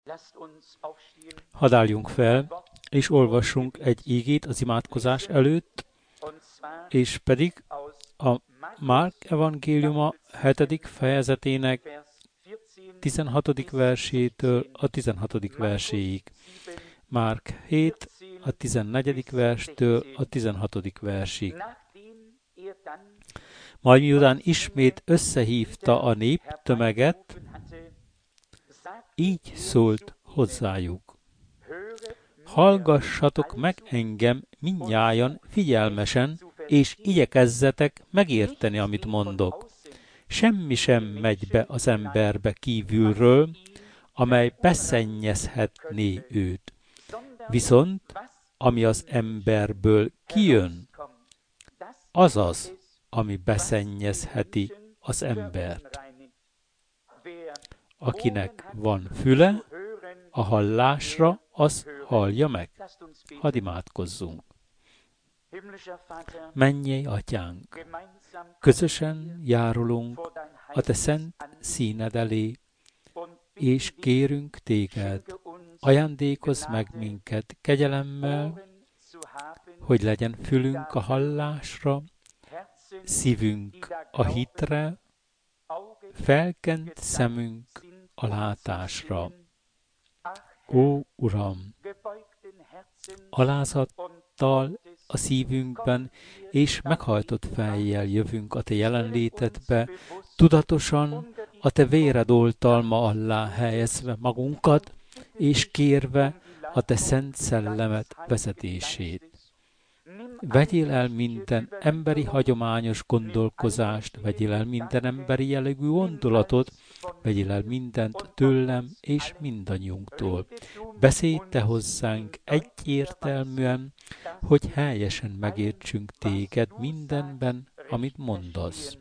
Hadd álljunk fel, és olvassunk egy igét az imádkozás előtt, és pedig a Márk evangéliuma 7. fejezetének 16. versétől a 16. verséig. Márk 7, a 14. verstől a 16. versig. Majd miután ismét összehívta a néptömeget, így szólt hozzájuk. Hallgassatok meg engem mindnyájan figyelmesen, és igyekezzetek megérteni, amit mondok. Semmi sem megy be az emberbe kívülről, amely beszennyezhetné őt. Viszont, ami az emberből kijön, az az, ami beszennyezheti az embert. Akinek van füle, a hallásra, az hallja meg. Hadd imádkozzunk. Mennyei Atyánk, közösen járulunk a Te szent színed elé, és kérünk Téged, ajándékozz meg minket kegyelemmel, hogy legyen fülünk a hallásra, szívünk a hitre, felkent szemünk a látásra. Ó, Uram, alázattal a szívünkben és meghajtott fejjel jövünk a Te jelenlétedbe, tudatosan a Te véred oltalma alá helyezve magunkat, és kérve a Te szent szellemet vezetését. Vegyél el minden emberi hagyományos gondolkozást, vegyél el minden emberi jellegű gondolatot, vegyél el mindent tőlem és mindannyiunktól. Beszélj Te hozzánk egyértelműen, hogy helyesen megértsünk Téged mindenben, amit mondasz.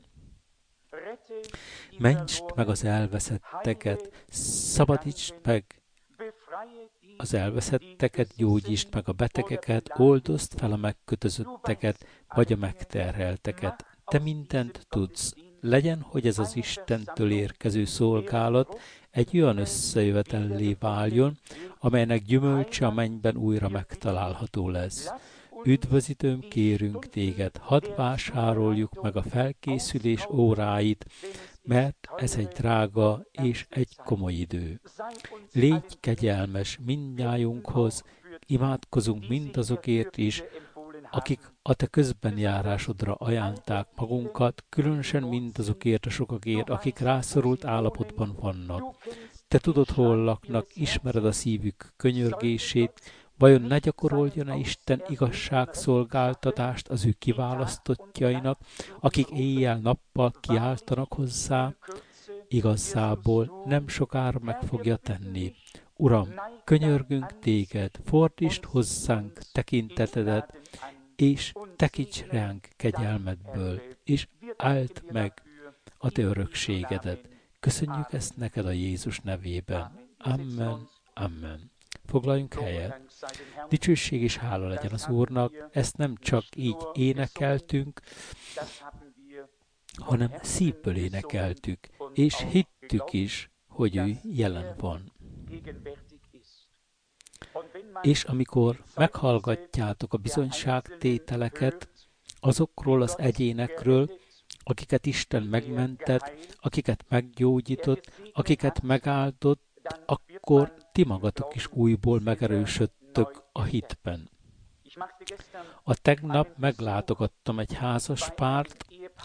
Mentsd meg az elveszetteket, szabadítsd meg az elveszetteket, gyógyítsd meg a betegeket, oldozd fel a megkötözötteket, vagy a megterhelteket. Te mindent tudsz. Legyen, hogy ez az Istentől érkező szolgálat egy olyan összejövetellé váljon, amelynek gyümölcse a mennyben újra megtalálható lesz. Üdvözítőm, kérünk Téged, hadd vásároljuk meg a felkészülés óráit, mert ez egy drága és egy komoly idő. Légy kegyelmes mindnyájunkhoz, imádkozunk mindazokért is, akik a Te közbenjárásodra ajánlták magunkat, különösen mindazokért a sokakért, akik rászorult állapotban vannak. Te tudod, hol laknak, ismered a szívük könyörgését, vajon ne gyakoroljon-e Isten igazságszolgáltatást az ő kiválasztottjainak, akik éjjel-nappal kiáltanak hozzá? Igazából nem sokára meg fogja tenni. Uram, könyörgünk Téged, fordítsd hozzánk tekintetedet, és tekints ránk kegyelmedből, és áld meg a Te örökségedet. Köszönjük ezt neked a Jézus nevében. Amen. Amen. Foglaljunk helyet. Dicsőség és hála legyen az Úrnak, ezt nem csak így énekeltünk, hanem szívből énekeltük, és hittük is, hogy ő jelen van. És amikor meghallgatjátok a bizonyságtételeket azokról az egyénekről, akiket Isten megmentett, akiket meggyógyított, akiket megáldott, akkor ti magatok is újból megerősödtök a hitben. A tegnap meglátogattam egy házaspárt,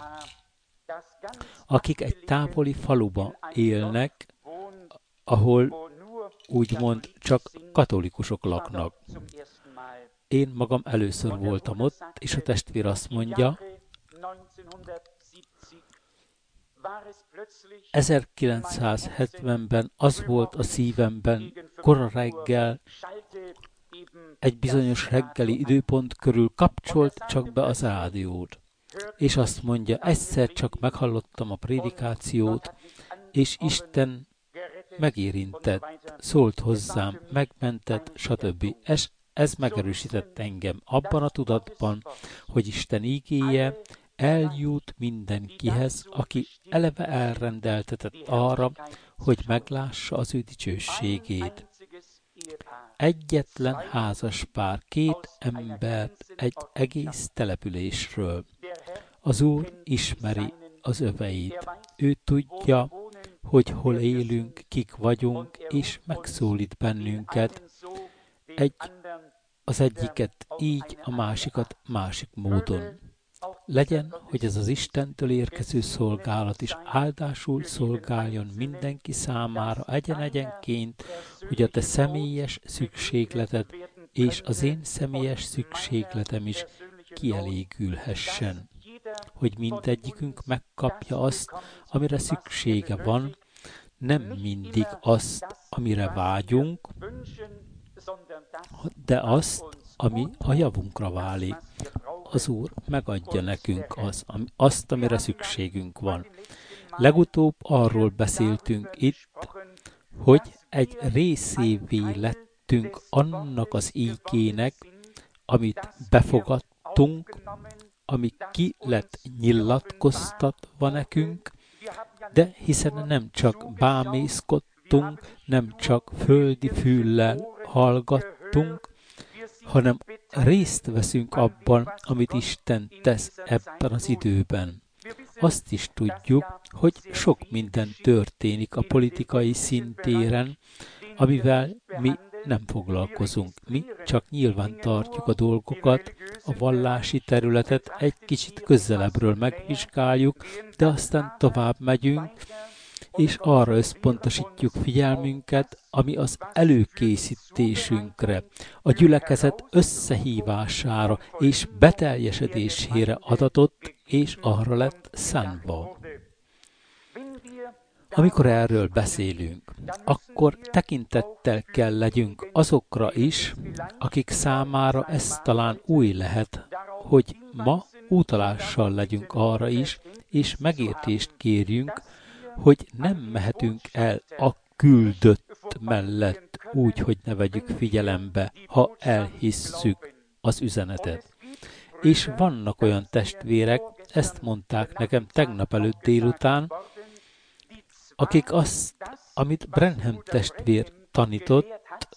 akik egy távoli faluba élnek, ahol úgymond csak katolikusok laknak. Én magam először voltam ott, és a testvér azt mondja, 1970-ben az volt a szívemben, kora reggel, egy bizonyos reggeli időpont körül kapcsolt csak be az rádiót. És azt mondja, egyszer csak meghallottam a prédikációt, és Isten megérintett, szólt hozzám, megmentett, stb. Ez megerősített engem abban a tudatban, hogy Isten ígéje eljut mindenkihez, aki eleve elrendeltetett arra, hogy meglássa az ő dicsőségét. egyetlen házaspár, 2 embert egy egész településről. Az Úr ismeri az öveit. Ő tudja, hogy hol élünk, kik vagyunk, és megszólít bennünket. Az egyiket így, a másikat másik módon. Legyen, hogy ez az Istentől érkező szolgálat is áldásul szolgáljon mindenki számára egyen-egyenként, hogy a te személyes szükségleted és az én személyes szükségletem is kielégülhessen. Hogy mindegyikünk megkapja azt, amire szüksége van, nem mindig azt, amire vágyunk, de azt, ami a javunkra válik. Az Úr megadja nekünk azt, amire szükségünk van. Legutóbb arról beszéltünk itt, hogy egy részévé lettünk annak az ígének, amit befogadtunk, ami ki lett nyilatkoztatva nekünk, de hiszen nem csak bámészkodtunk, nem csak földi füllel hallgattunk, hanem részt veszünk abban, amit Isten tesz ebben az időben. Azt is tudjuk, hogy sok minden történik a politikai szintéren, amivel mi nem foglalkozunk. Mi csak nyilván tartjuk a dolgokat, a vallási területet egy kicsit közelebbről megvizsgáljuk, de aztán tovább megyünk, és arra összpontosítjuk figyelmünket, ami az előkészítésünkre, a gyülekezet összehívására és beteljesedésére adatott, és arra lett szánva. Amikor erről beszélünk, akkor tekintettel kell legyünk azokra is, akik számára ez talán új lehet, hogy ma utalással legyünk arra is, és megértést kérjünk, hogy nem mehetünk el a küldött mellett úgy, hogy ne vegyük figyelembe, ha elhisszük az üzenetet. És vannak olyan testvérek, ezt mondták nekem tegnap előtt délután, akik azt, amit Branham testvér tanított,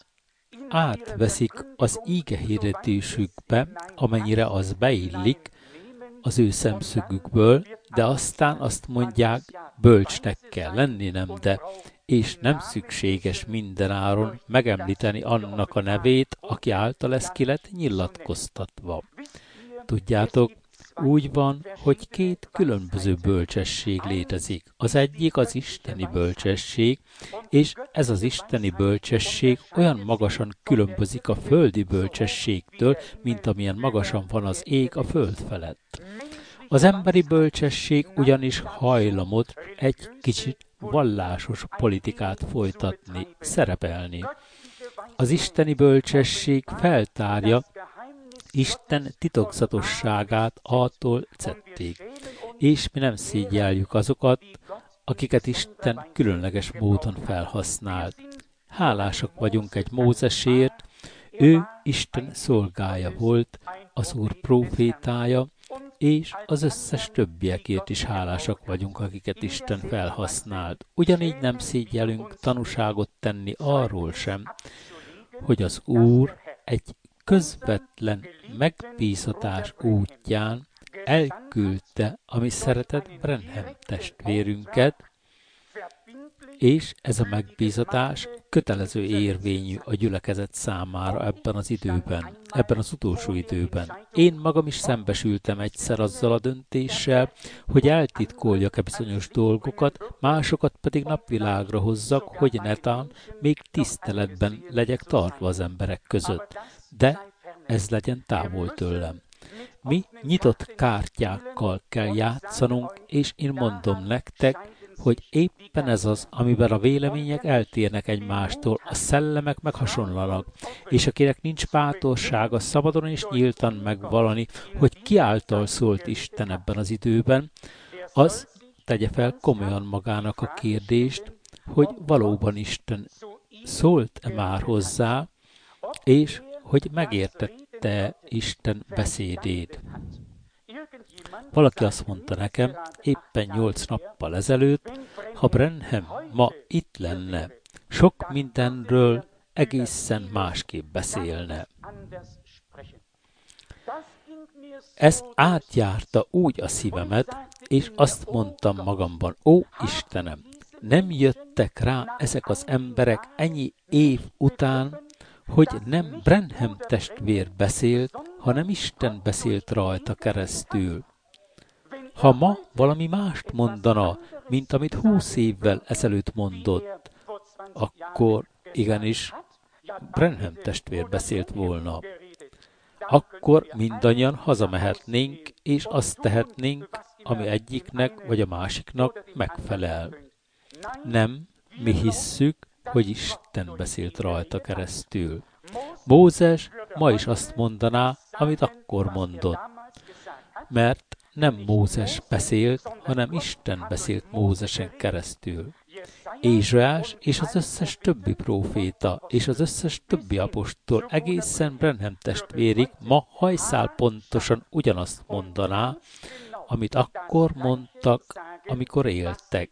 átveszik az ígehirdetésükbe, amennyire az beillik az ő szemszögükből, de aztán azt mondják, bölcsnek kell lenni, nem de, és nem szükséges mindenáron megemlíteni annak a nevét, aki által ez ki lett nyilatkoztatva. Tudjátok, úgy van, hogy 2 különböző bölcsesség létezik. Az egyik az isteni bölcsesség, és ez az isteni bölcsesség olyan magasan különbözik a földi bölcsességtől, mint amilyen magasan van az ég a föld felett. Az emberi bölcsesség ugyanis hajlamot egy kicsit vallásos politikát folytatni, szerepelni. Az isteni bölcsesség feltárja Isten titokzatosságát A-tól Z-ig, és mi nem szégyeljük azokat, akiket Isten különleges módon felhasznált. Hálásak vagyunk egy Mózesért, ő Isten szolgája volt, az Úr prófétája, és az összes többiekért is hálásak vagyunk, akiket Isten felhasznált. Ugyanígy nem szégyellünk tanúságot tenni arról sem, hogy az Úr egy közvetlen megbízatás útján elküldte a mi szeretett Branham testvérünket, és ez a megbízatás kötelező érvényű a gyülekezet számára ebben az időben, ebben az utolsó időben. Én magam is szembesültem egyszer azzal a döntéssel, hogy eltitkoljak-e bizonyos dolgokat, másokat pedig napvilágra hozzak, hogy netán még tiszteletben legyek tartva az emberek között. De ez legyen távol tőlem. Mi nyitott kártyákkal kell játszanunk, és én mondom nektek, hogy éppen ez az, amiben a vélemények eltérnek egymástól, a szellemek meghasonlanak, és akinek nincs bátorsága szabadon és nyíltan megvalani, hogy ki által szólt Isten ebben az időben, az tegye fel komolyan magának a kérdést, hogy valóban Isten szólt-e már hozzá, és hogy megértette Isten beszédét. Valaki azt mondta nekem, éppen 8 nappal ezelőtt, ha Branham ma itt lenne, sok mindenről egészen másképp beszélne. Ez átjárta úgy a szívemet, és azt mondtam magamban, ó Istenem, nem jöttek rá ezek az emberek ennyi év után, hogy nem Branham testvér beszélt, hanem Isten beszélt rajta keresztül. Ha ma valami mást mondana, mint amit 20 évvel ezelőtt mondott, akkor igenis Branham testvér beszélt volna. Akkor mindannyian hazamehetnénk, és azt tehetnénk, ami egyiknek vagy a másiknak megfelel. Nem, mi hisszük, hogy Isten beszélt rajta keresztül. Mózes ma is azt mondaná, amit akkor mondott. Mert nem Mózes beszélt, hanem Isten beszélt Mózesen keresztül. Ézsaiás és az összes többi próféta és az összes többi apostol egészen Branham testvérig ma hajszál pontosan ugyanazt mondaná, amit akkor mondtak, amikor éltek.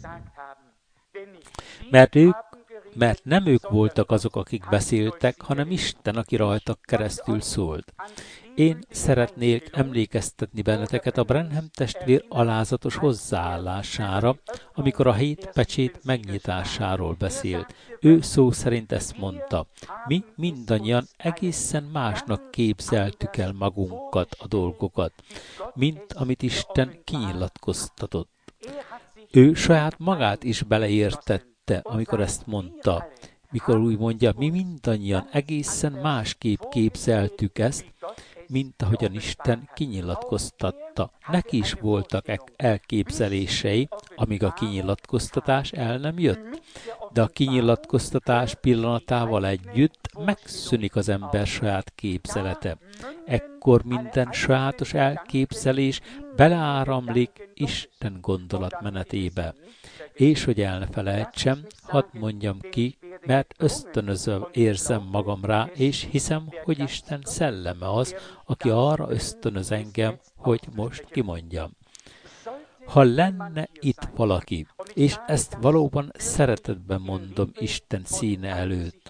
Mert nem ők voltak azok, akik beszéltek, hanem Isten, aki rajtak keresztül szólt. Én szeretnék emlékeztetni benneteket a Branham testvér alázatos hozzáállására, amikor a 7 pecsét megnyitásáról beszélt. Ő szó szerint ezt mondta. Mi mindannyian egészen másnak képzeltük el magunkat, a dolgokat, mint amit Isten kinyilatkoztatott. Ő saját magát is beleértette, amikor ezt mondta. Mikor úgy mondja, mi mindannyian egészen másképp képzeltük ezt, mint ahogyan Isten kinyilatkoztatta. Neki is voltak elképzelései, amíg a kinyilatkoztatás el nem jött. De a kinyilatkoztatás pillanatával együtt megszűnik az ember saját képzelete. Ekkor minden sajátos elképzelés beleáramlik Isten gondolatmenetébe. És hogy el ne felejtsem, hadd mondjam ki, mert ösztönözve érzem magam rá, és hiszem, hogy Isten szelleme az, aki arra ösztönöz engem, hogy most kimondjam. Ha lenne itt valaki, és ezt valóban szeretetben mondom Isten színe előtt,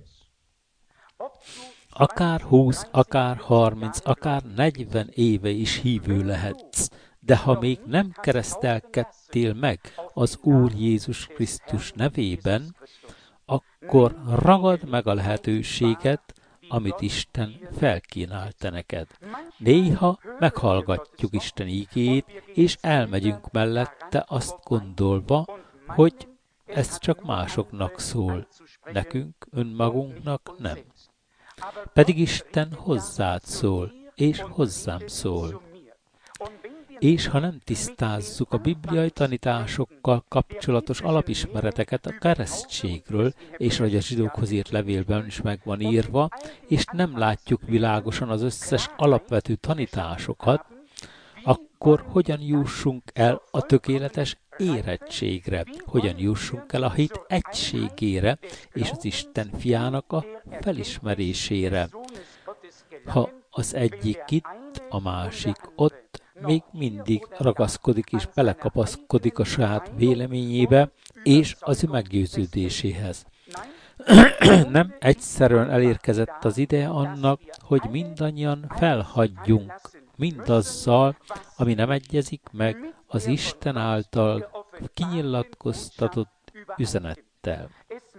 akár 20, akár 30, akár 40 éve is hívő lehetsz, de ha még nem keresztelkedtél meg az Úr Jézus Krisztus nevében, akkor ragad meg a lehetőséget, amit Isten felkínált te neked. Néha meghallgatjuk Isten ígéjét, és elmegyünk mellette azt gondolva, hogy ez csak másoknak szól, nekünk, önmagunknak nem. Pedig Isten hozzád szól, és hozzám szól. És ha nem tisztázzuk a bibliai tanításokkal kapcsolatos alapismereteket a keresztségről, és ahogy a zsidókhoz írt levélben is meg van írva, és nem látjuk világosan az összes alapvető tanításokat, akkor hogyan jussunk el a tökéletes érettségre, hogyan jussunk el a hit egységére, és az Isten fiának a felismerésére. Ha az egyik itt, a másik ott, még mindig ragaszkodik és belekapaszkodik a saját véleményébe és az ő meggyőződéséhez. Nem egyszerűen elérkezett az ideje annak, hogy mindannyian felhagyjunk mindazzal, ami nem egyezik meg az Isten által kinyilatkoztatott üzenettel.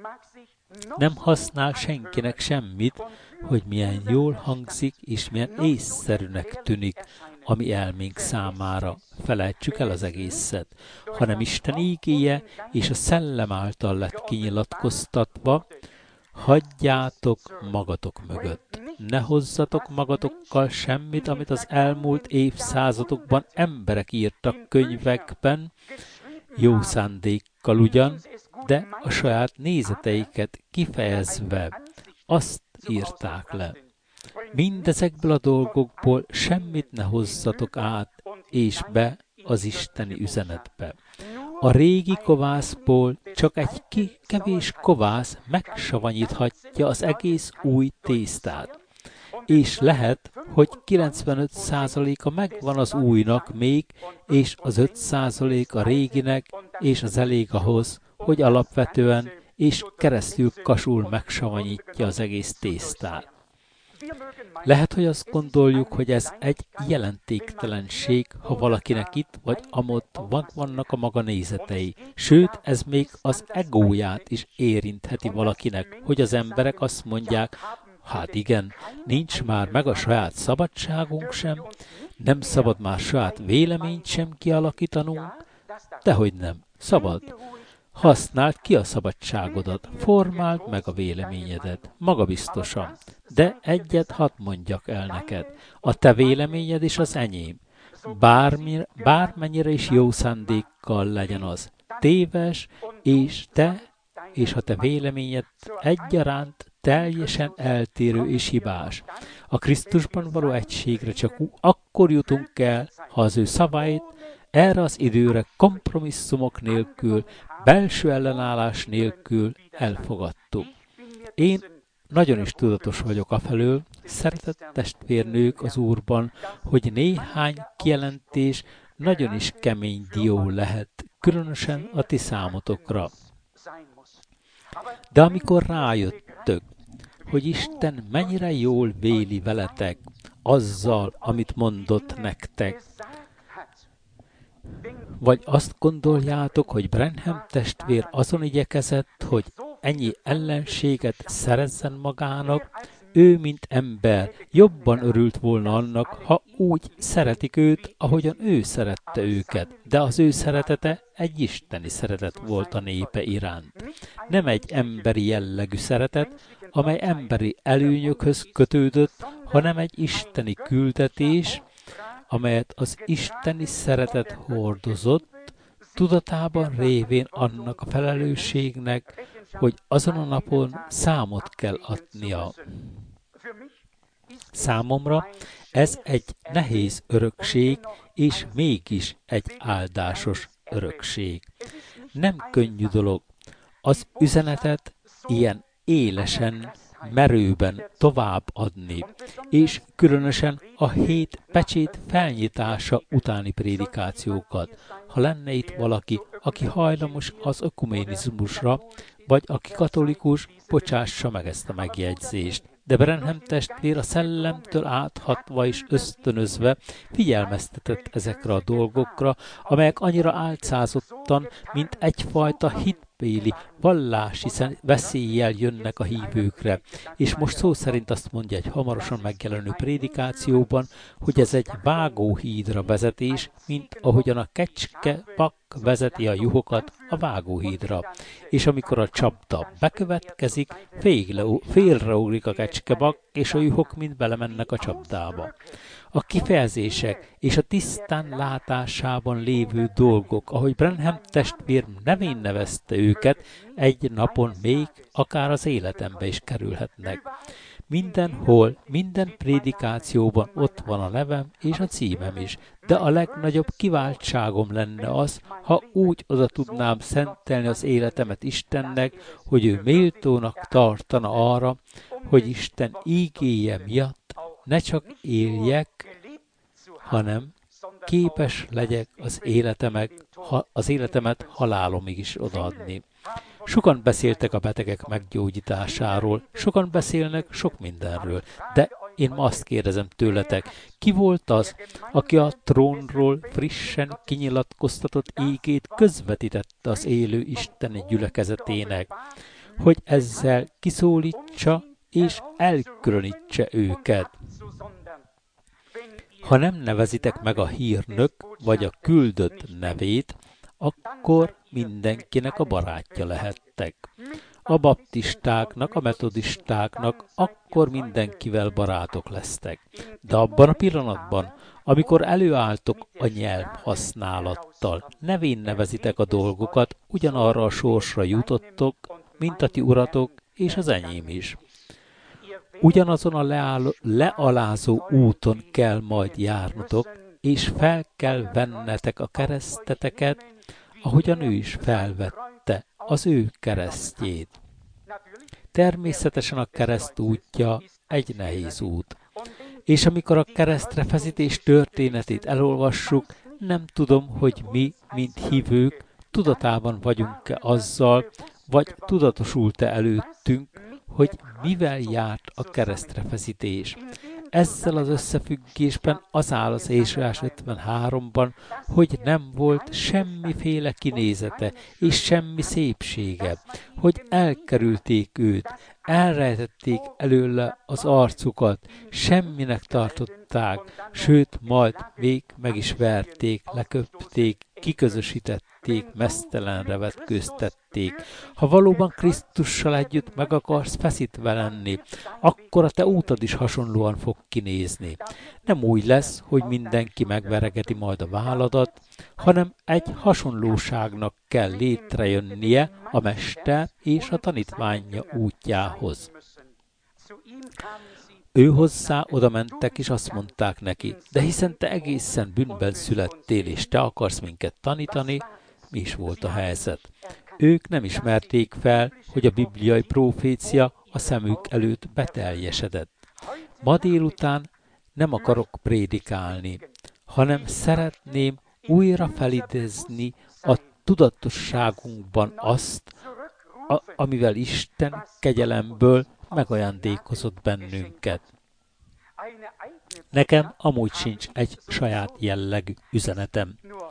Nem használ senkinek semmit, hogy milyen jól hangzik és milyen észszerűnek tűnik, ami elménk számára. Felejtsük el az egészet, hanem Isten ígéje és a Szellem által lett kinyilatkoztatva, hagyjátok magatok mögött. Ne hozzatok magatokkal semmit, amit az elmúlt évszázadokban emberek írtak könyvekben, jó szándékkal ugyan, de a saját nézeteiket kifejezve azt írták le. Mindezekből a dolgokból semmit ne hozzatok át és be az isteni üzenetbe. A régi kovászból csak egy kevés kovász megsavanyíthatja az egész új tésztát. És lehet, hogy 95%-a megvan az újnak még, és az 5% a réginek, és az elég ahhoz, hogy alapvetően és keresztül kasul megsavanyítja az egész tésztát. Lehet, hogy azt gondoljuk, hogy ez egy jelentéktelenség, ha valakinek itt vagy amott vannak a maga nézetei. Sőt, ez még az egóját is érintheti valakinek, hogy az emberek azt mondják, hát igen, nincs már meg a saját szabadságunk sem, nem szabad már saját véleményt sem kialakítanunk, dehogy nem, szabad. Használd ki a szabadságodat, formáld meg a véleményedet, magabiztosan. De egyet hadd mondjak el neked, a te véleményed is az enyém. Bármennyire is jó szándékkal legyen az, téves, és a te véleményed egyaránt teljesen eltérő és hibás. A Krisztusban való egységre csak akkor jutunk el, ha az ő szavait erre az időre kompromisszumok nélkül, belső ellenállás nélkül elfogadtuk. Én nagyon is tudatos vagyok afelől, szeretett testvérnők az Úrban, hogy néhány kijelentés nagyon is kemény dió lehet, különösen a ti számotokra. De amikor rájöttök, hogy Isten mennyire jól véli veletek azzal, amit mondott nektek, vagy azt gondoljátok, hogy Branham testvér azon igyekezett, hogy ennyi ellenséget szerezzen magának, ő, mint ember, jobban örült volna annak, ha úgy szeretik őt, ahogyan ő szerette őket, de az ő szeretete egy isteni szeretet volt a népe iránt. Nem egy emberi jellegű szeretet, amely emberi előnyökhöz kötődött, hanem egy isteni küldetés, amelyet az isteni szeretet hordozott, tudatában révén annak a felelősségnek, hogy azon a napon számot kell adnia. Számomra ez egy nehéz örökség, és mégis egy áldásos örökség. Nem könnyű dolog az üzenetet ilyen élesen, merőben továbbadni, és különösen a 7 pecsét felnyitása utáni prédikációkat. Ha lenne itt valaki, aki hajlamos az ökuménizmusra, vagy aki katolikus, bocsássa meg ezt a megjegyzést. De Branham testvér a szellemtől áthatva és ösztönözve figyelmeztetett ezekre a dolgokra, amelyek annyira álcázottan, mint egyfajta hitbéli, vallási veszéllyel jönnek a hívőkre. És most szó szerint azt mondja egy hamarosan megjelenő prédikációban, hogy ez egy vágóhídra vezetés, mint ahogyan a kecskepak vezeti a juhokat a vágóhídra. És amikor a csapda bekövetkezik, félreugrik a kecskebak, és a juhok mind belemennek a csapdába. A kifejezések és a tisztán látásában lévő dolgok, ahogy Branham testvér nevén nevezte őket, egy napon még akár az életembe is kerülhetnek. Mindenhol, minden prédikációban ott van a nevem és a címem is, de a legnagyobb kiváltságom lenne az, ha úgy oda tudnám szentelni az életemet Istennek, hogy ő méltónak tartana arra, hogy Isten ígéje miatt ne csak éljek, hanem képes legyek az életemet halálomig is odaadni. Sokan beszéltek a betegek meggyógyításáról, sokan beszélnek sok mindenről, de én ma azt kérdezem tőletek, ki volt az, aki a trónról frissen kinyilatkoztatott ígét közvetítette az élő isteni gyülekezetének, hogy ezzel kiszólítsa és elkülönítse őket. Ha nem nevezitek meg a hírnök vagy a küldött nevét, akkor mindenkinek a barátja lehettek. A baptistáknak, a metodistáknak akkor mindenkivel barátok lesztek. De abban a pillanatban, amikor előálltok a nyelv használattal, nevén nevezitek a dolgokat, ugyanarra a sorsra jutottok, mint a ti uratok és az enyém is. Ugyanazon a lealázó úton kell majd járnotok, és fel kell vennetek a kereszteteket, ahogyan ő is felvette az ő keresztjét. Természetesen a kereszt útja egy nehéz út. És amikor a keresztre feszítés történetét elolvassuk, nem tudom, hogy mi, mint hívők, tudatában vagyunk-e azzal, vagy tudatosult-e előttünk, hogy mivel járt a keresztre feszítés. Ezzel az összefüggésben az áll az Ézsaiás 53-ban, hogy nem volt semmiféle kinézete és semmi szépsége, hogy elkerülték őt, elrejtették előle az arcukat, semminek tartották, sőt, majd még meg is verték, leköpték, kiközösítették, meztelenre vetkőztették. Ha valóban Krisztussal együtt meg akarsz feszítve lenni, akkor a te útad is hasonlóan fog kinézni. Nem úgy lesz, hogy mindenki megveregeti majd a válladat, hanem egy hasonlóságnak kell létrejönnie a mester és a tanítványa útjához. Ő hozzá oda mentek, és azt mondták neki, de hiszen te egészen bűnben születtél, és te akarsz minket tanítani, mi is volt a helyzet. Ők nem ismerték fel, hogy a bibliai profécia a szemük előtt beteljesedett. Ma délután nem akarok prédikálni, hanem szeretném újra felidézni a tudatosságunkban azt, amivel Isten kegyelemből megajándékozott bennünket. Nekem amúgy sincs egy saját jellegű üzenetem.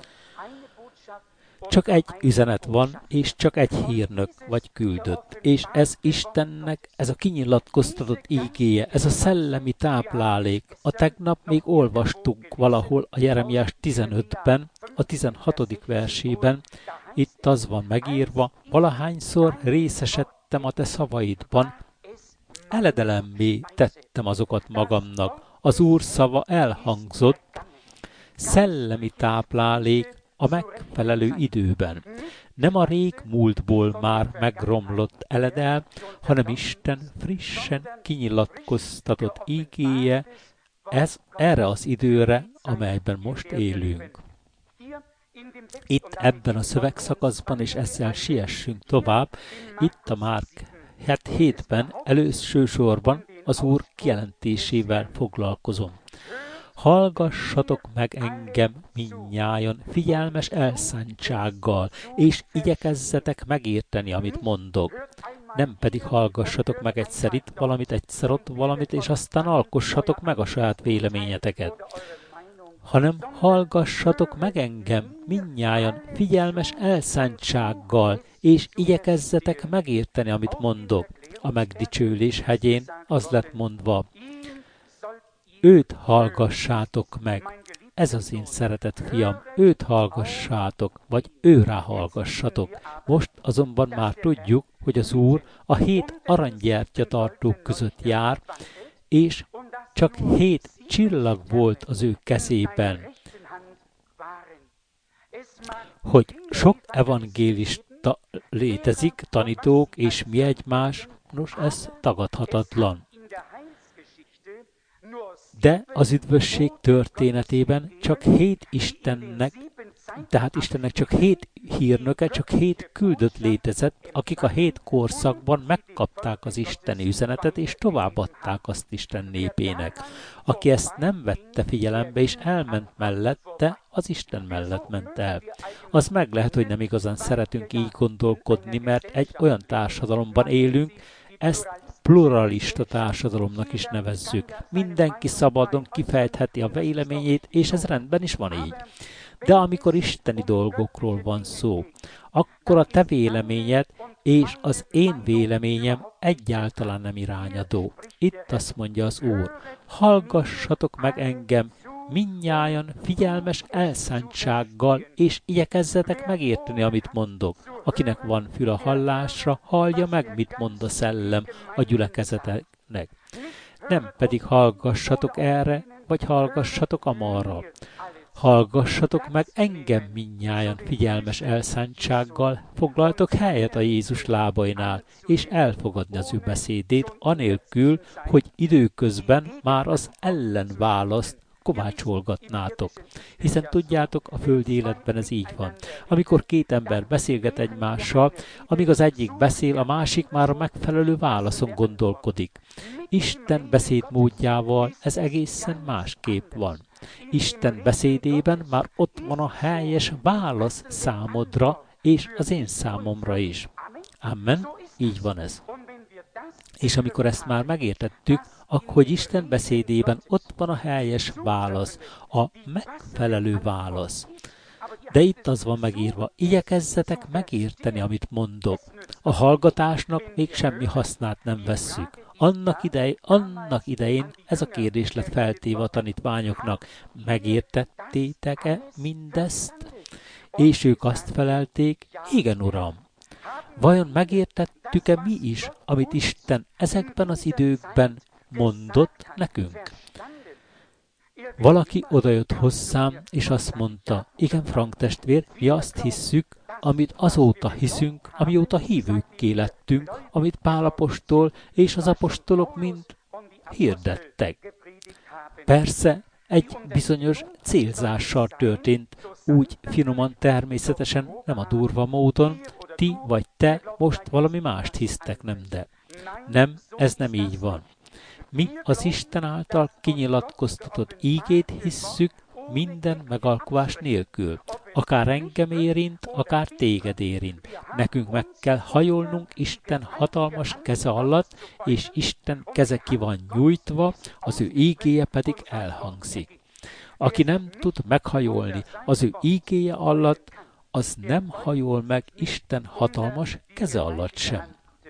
Csak egy üzenet van, és csak egy hírnök vagy küldött. És ez Istennek, ez a kinyilatkoztatott ígéje, ez a szellemi táplálék. A tegnap még olvastunk valahol a Jeremiás 15-ben, a 16. versében, itt az van megírva, valahányszor részesedtem a te szavaidban, eledelemmé tettem azokat magamnak. Az Úr szava elhangzott, szellemi táplálék a megfelelő időben. Nem a rég múltból már megromlott eledel, hanem Isten frissen kinyilatkoztatott ígéje erre az időre, amelyben most élünk. Itt ebben a szövegszakaszban, és ezzel siessünk tovább, itt a Márk 7-ben elősősorban az Úr kijelentésével foglalkozom. Hallgassatok meg engem mindnyájan figyelmes elszántsággal, és igyekezzetek megérteni, amit mondok. Nem pedig hallgassatok meg egyszer itt valamit, egyszer ott valamit, és aztán alkossatok meg a saját véleményeteket. Hanem hallgassatok meg engem mindnyájan figyelmes elszántsággal, és igyekezzetek megérteni, amit mondok. A megdicsőlés hegyén az lett mondva, őt hallgassátok meg. Ez az én szeretett fiam, őt hallgassátok, vagy őrá hallgassatok. Most azonban már tudjuk, hogy az Úr a 7 aranygyertyatartók között jár, és csak 7 csillag volt az ő kezében. Hogy sok evangélista létezik, tanítók és mi egymás, nos, ez tagadhatatlan. De az üdvösség történetében csak 7 Istennek csak 7 hírnöke, csak 7 küldött létezett, akik a 7 korszakban megkapták az isteni üzenetet, és továbbadták azt Isten népének. Aki ezt nem vette figyelembe, és elment mellette, az Isten mellett ment el. Az meg lehet, hogy nem igazán szeretünk így gondolkodni, mert egy olyan társadalomban élünk, ezt pluralista társadalomnak is nevezzük. Mindenki szabadon kifejtheti a véleményét, és ez rendben is van így. De amikor isteni dolgokról van szó, akkor a te véleményed és az én véleményem egyáltalán nem irányadó. Itt azt mondja az Úr, hallgassatok meg engem mindnyájan figyelmes elszántsággal, és igyekezzetek megérteni, amit mondok. Akinek van fül a hallásra, hallja meg, mit mond a szellem a gyülekezeteknek. Nem pedig hallgassatok erre, vagy hallgassatok amarra. Hallgassatok meg engem mindnyájan figyelmes elszántsággal, foglaltok helyet a Jézus lábainál, és elfogadni az ő beszédét, anélkül, hogy időközben már az ellenválaszt kovácsolgatnátok. Hiszen tudjátok, a földi életben ez így van. Amikor 2 ember beszélget egymással, amíg az egyik beszél, a másik már a megfelelő válaszon gondolkodik. Isten beszédmódjával ez egészen másképp van. Isten beszédében már ott van a helyes válasz számodra, és az én számomra is. Amen, így van ez. És amikor ezt már megértettük, akkor hogy Isten beszédében ott van a helyes válasz, a megfelelő válasz. De itt az van megírva, igyekezzetek megérteni, amit mondok. A hallgatásnak még semmi hasznát nem vesszük. Annak idején ez a kérdés lett feltéve a tanítványoknak. Megértettétek-e mindezt? És ők azt felelték, igen, Uram. Vajon megértettük-e mi is, amit Isten ezekben az időkben mondott nekünk? Valaki odajött hozzám, és azt mondta, igen, Frank testvér, mi azt hisszük, amit azóta hiszünk, amióta hívőkké lettünk, amit Pál apostol és az apostolok mind hirdettek. Persze, egy bizonyos célzással történt, úgy finoman természetesen, nem a durva módon, ti vagy te most valami mást hisztek, nem de. Nem, ez nem így van. Mi az Isten által kinyilatkoztatott ígét hisszük minden megalkuvás nélkül. Akár engem érint, akár téged érint. Nekünk meg kell hajolnunk Isten hatalmas keze alatt, és Isten keze ki van nyújtva, az ő ígéje pedig elhangzik. Aki nem tud meghajolni az ő ígéje alatt, az nem hajol meg Isten hatalmas keze alatt sem.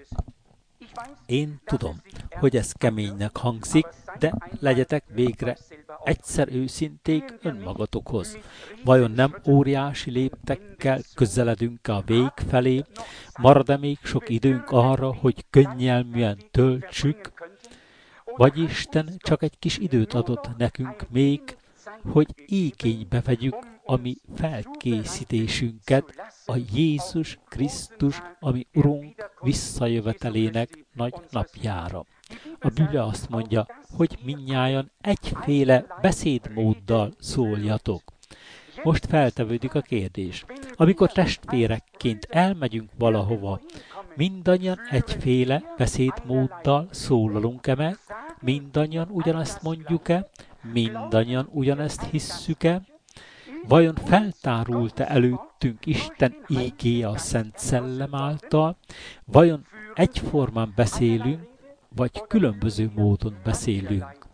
Én tudom, hogy ez keménynek hangzik, de legyetek végre egyszer őszinték önmagatokhoz. Vajon nem óriási léptekkel közeledünk a vég felé? Marad-e még sok időnk arra, hogy könnyelműen töltsük? Vagy Isten csak egy kis időt adott nekünk még, hogy igénybe vegyük a mi felkészítésünket a Jézus Krisztus, ami Urunk visszajövetelének nagy napjára. A Biblia azt mondja, hogy mindnyájan egyféle beszédmóddal szóljatok. Most feltevődik a kérdés. Amikor testvérekként elmegyünk valahova, mindannyian egyféle beszédmóddal szólalunk-e meg? Mindannyian ugyanezt mondjuk-e? Mindannyian ugyanezt hisszük-e? Vajon feltárult-e előttünk Isten ígéje a Szent Szellem által? Vajon egyformán beszélünk, vagy különböző módon beszélünk?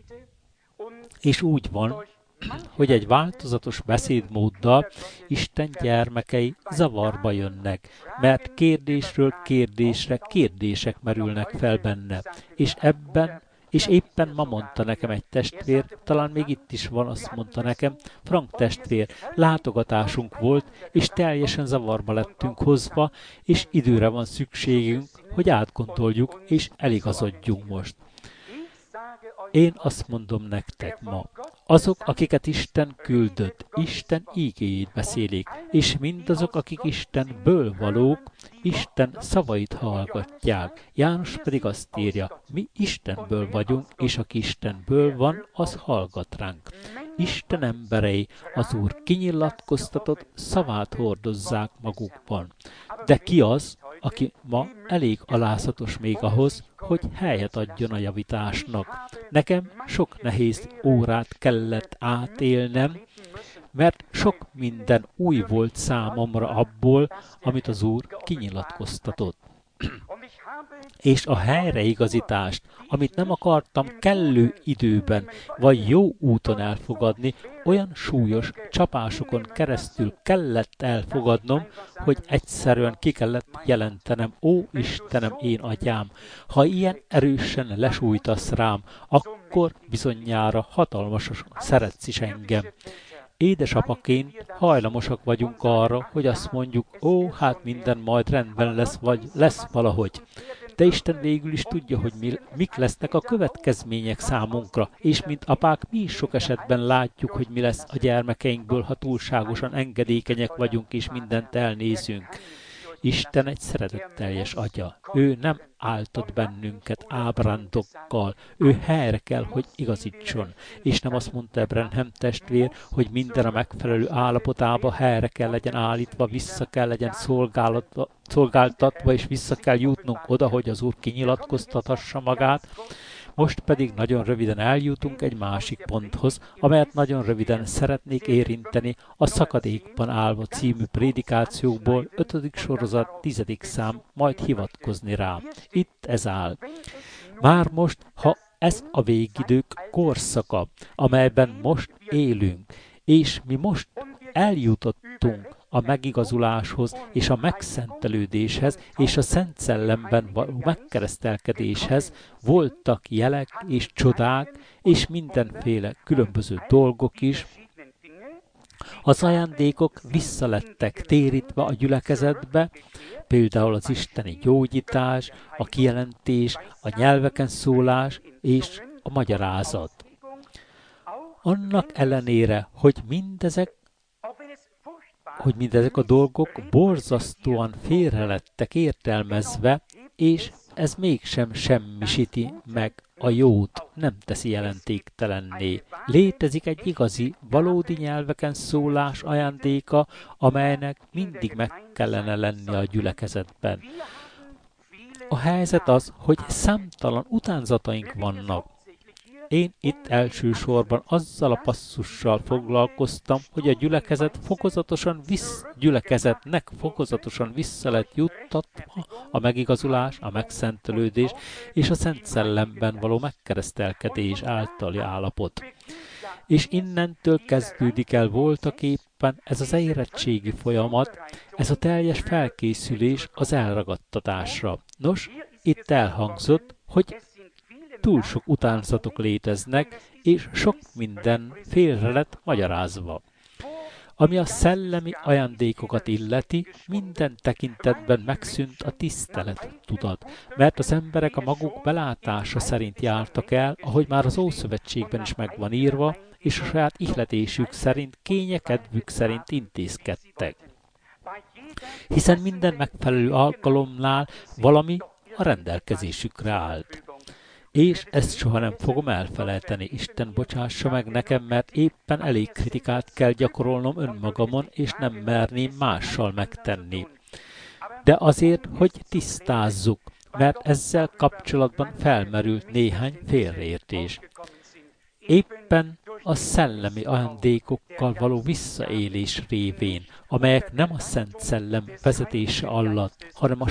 És úgy van, hogy egy változatos beszédmóddal Isten gyermekei zavarba jönnek, mert kérdésről kérdésre kérdések merülnek fel benne, és éppen ma mondta nekem egy testvér, talán még itt is van, azt mondta nekem, Frank testvér, látogatásunk volt, és teljesen zavarba lettünk hozva, és időre van szükségünk, hogy átgondoljuk, és eligazodjunk most. Én azt mondom nektek ma, azok, akiket Isten küldött, Isten ígéjét beszélik, és mindazok, akik Istenből valók, Isten szavait hallgatják. János pedig azt írja, mi Istenből vagyunk, és aki Istenből van, az hallgat ránk. Isten emberei az Úr kinyilatkoztatott szavát hordozzák magukban. De ki az, aki ma elég alázatos még ahhoz, hogy helyet adjon a javításnak? Nekem sok nehéz órát kellett átélnem, mert sok minden új volt számomra abból, amit az Úr kinyilatkoztatott. És a helyreigazítást, amit nem akartam kellő időben vagy jó úton elfogadni, olyan súlyos csapásokon keresztül kellett elfogadnom, hogy egyszerűen ki kellett jelentenem, ó Istenem, én atyám, ha ilyen erősen lesújtasz rám, akkor bizonyára hatalmasan szeretsz is engem. Édesapaként hajlamosak vagyunk arra, hogy azt mondjuk, ó, hát minden majd rendben lesz, vagy lesz valahogy. De Isten végül is tudja, hogy mik lesznek a következmények számunkra, és mint apák mi is sok esetben látjuk, hogy mi lesz a gyermekeinkből, ha túlságosan engedékenyek vagyunk, és mindent elnézünk. Isten egy szeretetteljes atya. Ő nem áltat bennünket ábrándokkal. Ő helyre kell, hogy igazítson. És nem azt mondta Branham testvér, hogy minden a megfelelő állapotába helyre kell legyen állítva, vissza kell legyen szolgáltatva, és vissza kell jutnunk oda, hogy az Úr kinyilatkoztathassa magát. Most pedig nagyon röviden eljutunk egy másik ponthoz, amelyet nagyon röviden szeretnék érinteni a Szakadékban állva című prédikációkból 5. sorozat 10. szám, majd hivatkozni rá. Itt ez áll. Már most, ha ez a végidők korszaka, amelyben most élünk, és mi most eljutottunk a megigazuláshoz és a megszentelődéshez és a Szent Szellemben való megkeresztelkedéshez, voltak jelek és csodák és mindenféle különböző dolgok is. Az ajándékok visszalettek térítve a gyülekezetbe, például az isteni gyógyítás, a kijelentés, a nyelveken szólás és a magyarázat. Annak ellenére, hogy mindezek a dolgok borzasztóan félrelettek értelmezve, és ez mégsem semmisíti meg a jót, nem teszi jelentéktelenné. Létezik egy igazi, valódi nyelveken szólás ajándéka, amelynek mindig meg kellene lennie a gyülekezetben. A helyzet az, hogy számtalan utánzataink vannak. Én itt elsősorban azzal a passzussal foglalkoztam, hogy a gyülekezetnek fokozatosan vissza lett juttatva a megigazulás, a megszentelődés és a Szent Szellemben való megkeresztelkedés általi állapot. És innentől kezdődik el voltaképpen ez az érettségi folyamat, ez a teljes felkészülés az elragadtatásra. Nos, itt elhangzott, hogy túl sok utánzatok léteznek, és sok minden félre lett magyarázva. Ami a szellemi ajándékokat illeti, minden tekintetben megszűnt a tisztelet tudat, mert az emberek a maguk belátása szerint jártak el, ahogy már az Ószövetségben is meg van írva, és a saját ihletésük szerint, kényekedvük szerint intézkedtek. Hiszen minden megfelelő alkalomnál valami a rendelkezésükre állt. És ezt soha nem fogom elfelejteni. Isten bocsássa meg nekem, mert éppen elég kritikát kell gyakorolnom önmagamon, és nem merném mással megtenni. De azért, hogy tisztázzuk, mert ezzel kapcsolatban felmerült néhány félreértés. Éppen a szellemi ajándékokkal való visszaélés révén, amelyek nem a Szent Szellem vezetése alatt, hanem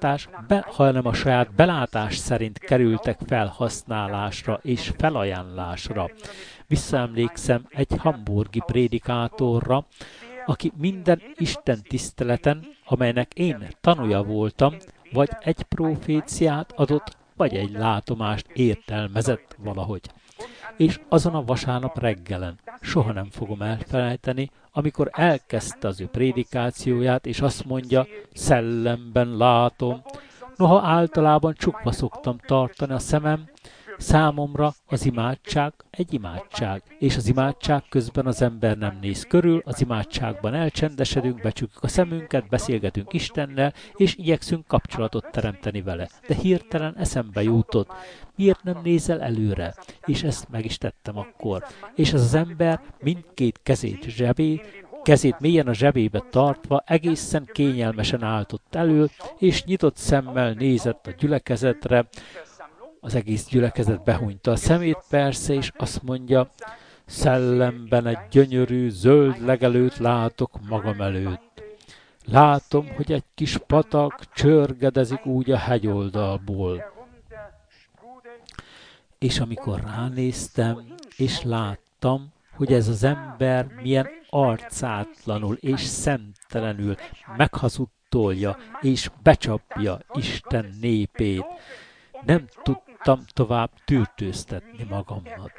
a saját belátás szerint kerültek felhasználásra és felajánlásra. Visszaemlékszem egy hamburgi prédikátorra, aki minden Isten tiszteleten, amelynek én tanúja voltam, vagy egy proféciát adott, vagy egy látomást értelmezett valahogy. És azon a vasárnap reggelen soha nem fogom elfelejteni, amikor elkezdte az ő prédikációját, és azt mondja, szellemben látom. Noha általában csukva szoktam tartani a szemem, számomra az imádság egy imádság, és az imádság közben az ember nem néz körül, az imádságban elcsendesedünk, becsukjuk a szemünket, beszélgetünk Istennel, és igyekszünk kapcsolatot teremteni vele. De hirtelen eszembe jutott, miért nem nézel előre? És ezt meg is tettem akkor. És ez az ember mindkét kezét mélyen a zsebébe tartva, egészen kényelmesen állt ott elő, és nyitott szemmel nézett a gyülekezetre. Az egész gyülekezet behunyta a szemét persze, és azt mondja, szellemben egy gyönyörű, zöld legelőt látok magam előtt. Látom, hogy egy kis patak csörgedezik úgy a hegyoldalból. És amikor ránéztem, és láttam, hogy ez az ember milyen arcátlanul és szemtelenül meghazudtolja és becsapja Isten népét, nem tudtam tovább tűrtőztetni magamnak.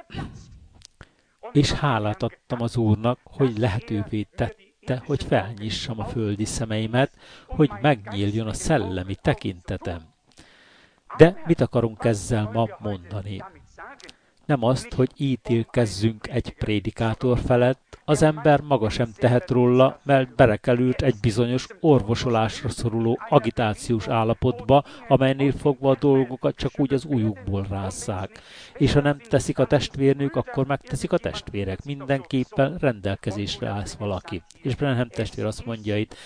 És hálát adtam az Úrnak, hogy lehetővé tette, hogy felnyissam a földi szemeimet, hogy megnyíljon a szellemi tekintetem. De mit akarunk ezzel ma mondani? Nem azt, hogy ítélkezzünk egy prédikátor felett, az ember maga sem tehet róla, mert berekelült egy bizonyos orvosolásra szoruló agitációs állapotba, amelynél fogva a dolgokat csak úgy az ujjukból rásszák. És ha nem teszik a testvérnők, akkor megteszik a testvérek. Mindenképpen rendelkezésre állsz valaki. És Branham testvér azt mondja itt,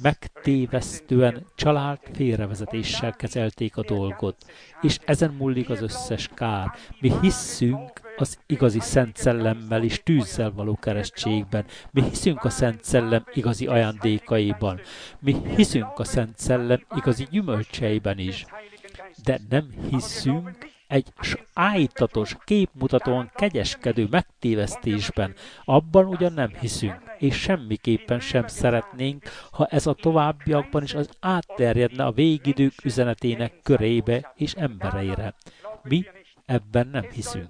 megtévesztően család félrevezetéssel kezelték a dolgot. És ezen múlik az összes kár. Mi hisszünk az igazi Szent Szellemmel és tűzzel való keresztségben. Mi hiszünk a Szent Szellem igazi ajándékaiban. Mi hiszünk a Szent Szellem igazi gyümölcseiben is. De nem hiszünk egy ájtatos, képmutatóan kegyeskedő megtévesztésben. Abban ugyan nem hiszünk, és semmiképpen sem szeretnénk, ha ez a továbbiakban is az átterjedne a végidők üzenetének körébe és embereire. Mi ebben nem hiszünk.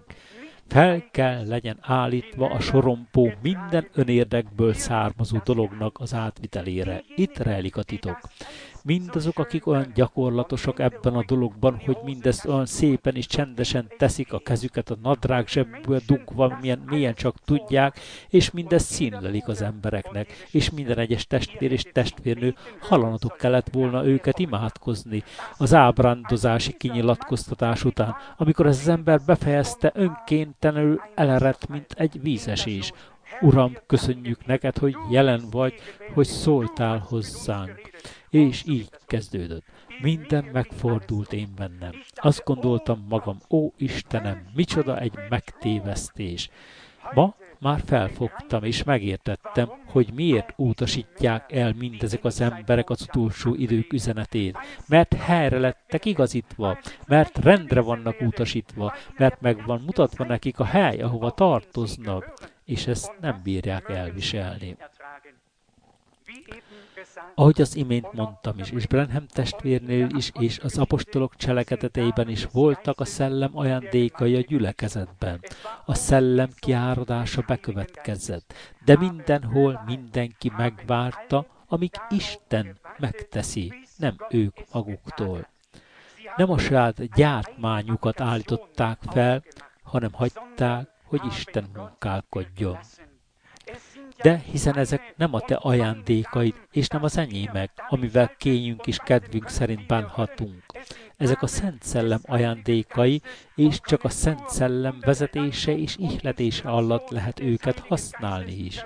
Fel kell legyen állítva a sorompó minden önérdekből származó dolognak az átvitelére. Itt rejlik a titok. Mindazok, akik olyan gyakorlatosak ebben a dologban, hogy mindezt olyan szépen és csendesen teszik, a kezüket a nadrág zsebből dugva, milyen csak tudják, és mindezt színlelik az embereknek, és minden egyes testvér és testvérnő hallanatok kellett volna őket imádkozni az ábrándozási kinyilatkoztatás után, amikor ez az ember befejezte, önkéntelenül elerett, mint egy vízesés. Uram, köszönjük neked, hogy jelen vagy, hogy szóltál hozzánk. És így kezdődött. Minden megfordult én bennem. Azt gondoltam magam, ó Istenem, micsoda egy megtévesztés. Ma már felfogtam és megértettem, hogy miért utasítják el mindezek az emberek az utolsó idők üzenetét. Mert helyre lettek igazítva, mert rendre vannak utasítva, mert meg van mutatva nekik a hely, ahova tartoznak, és ezt nem bírják elviselni. Ahogy az imént mondtam is, és Branham testvérnél is, és az apostolok cselekedeteiben is voltak a szellem ajándékai a gyülekezetben. A szellem kiáradása bekövetkezett, de mindenhol mindenki megvárta, amíg Isten megteszi, nem ők maguktól. Nem a saját gyártmányukat állították fel, hanem hagyták, hogy Isten munkálkodjon. De hiszen ezek nem a te ajándékaid, és nem az enyémek, amivel kényünk és kedvünk szerint bánhatunk. Ezek a Szent Szellem ajándékai, és csak a Szent Szellem vezetése és ihletése alatt lehet őket használni is.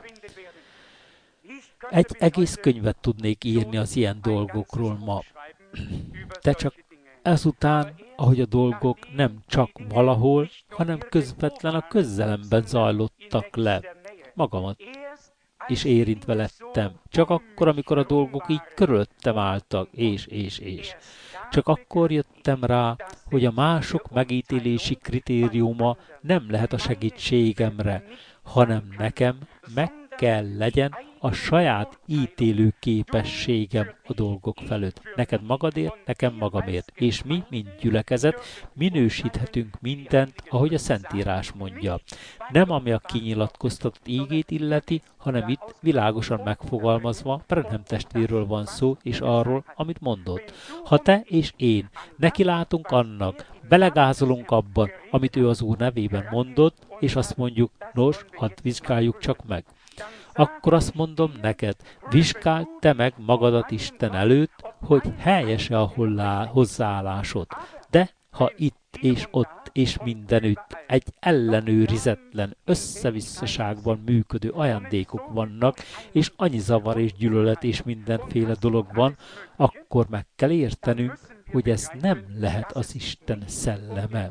Egy egész könyvet tudnék írni az ilyen dolgokról ma. De csak ezután, ahogy a dolgok nem csak valahol, hanem közvetlen a közelemben zajlottak le. Magamat is érintve lettem. Csak akkor, amikor a dolgok így körülöttem álltak, és. Csak akkor jöttem rá, hogy a mások megítélési kritériuma nem lehet a segítségemre, hanem nekem meg kell legyen a saját ítélő képességem a dolgok felett. Neked magadért, nekem magamért. És mi, mint gyülekezet, minősíthetünk mindent, ahogy a Szentírás mondja. Nem ami a kinyilatkoztatott ígét illeti, hanem itt világosan megfogalmazva Branham testvérről van szó, és arról, amit mondott. Ha te és én nekilátunk annak, belegázolunk abban, amit ő az Úr nevében mondott, és azt mondjuk, nos, hadd vizsgáljuk csak meg. Akkor azt mondom neked, vizsgáld te meg magadat Isten előtt, hogy helyes-e a hozzáállásod. De ha itt és ott és mindenütt egy ellenőrizetlen, összevisszaságban működő ajándékok vannak, és annyi zavar és gyűlölet és mindenféle dolog van, akkor meg kell értenünk, hogy ez nem lehet az Isten szelleme.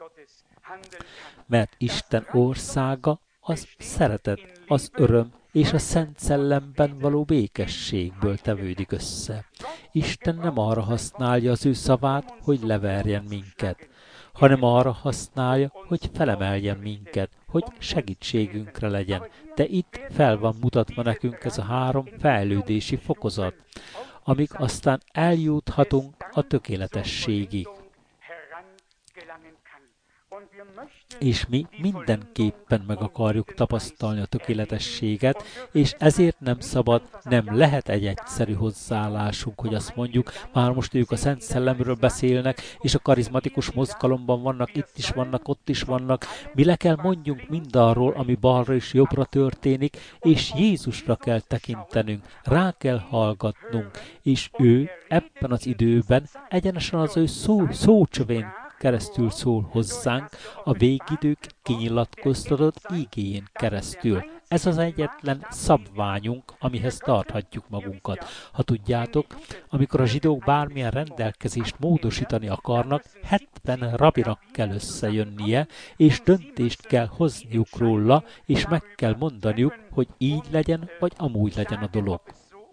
Mert Isten országa az szeretet, az öröm és a Szent Szellemben való békességből tevődik össze. Isten nem arra használja az ő szavát, hogy leverjen minket, hanem arra használja, hogy felemeljen minket, hogy segítségünkre legyen. De itt fel van mutatva nekünk ez a 3 fejlődési fokozat, amíg aztán eljuthatunk a tökéletességig. És mi mindenképpen meg akarjuk tapasztalni a tökéletességet, és ezért nem szabad, nem lehet egy egyszerű hozzáállásunk, hogy azt mondjuk, már most ők a Szent Szellemről beszélnek, és a karizmatikus mozgalomban vannak, itt is vannak, ott is vannak. Mi le kell mondjunk mindarról, ami balra és jobbra történik, és Jézusra kell tekintenünk, rá kell hallgatnunk, és ő ebben az időben egyenesen az ő szócsövén keresztül szól hozzánk, a végidők kinyilatkoztatott ígéjén keresztül. Ez az egyetlen szabványunk, amihez tarthatjuk magunkat. Ha tudjátok, amikor a zsidók bármilyen rendelkezést módosítani akarnak, 70 rabinak kell összejönnie, és döntést kell hozniuk róla, és meg kell mondaniuk, hogy így legyen, vagy amúgy legyen a dolog.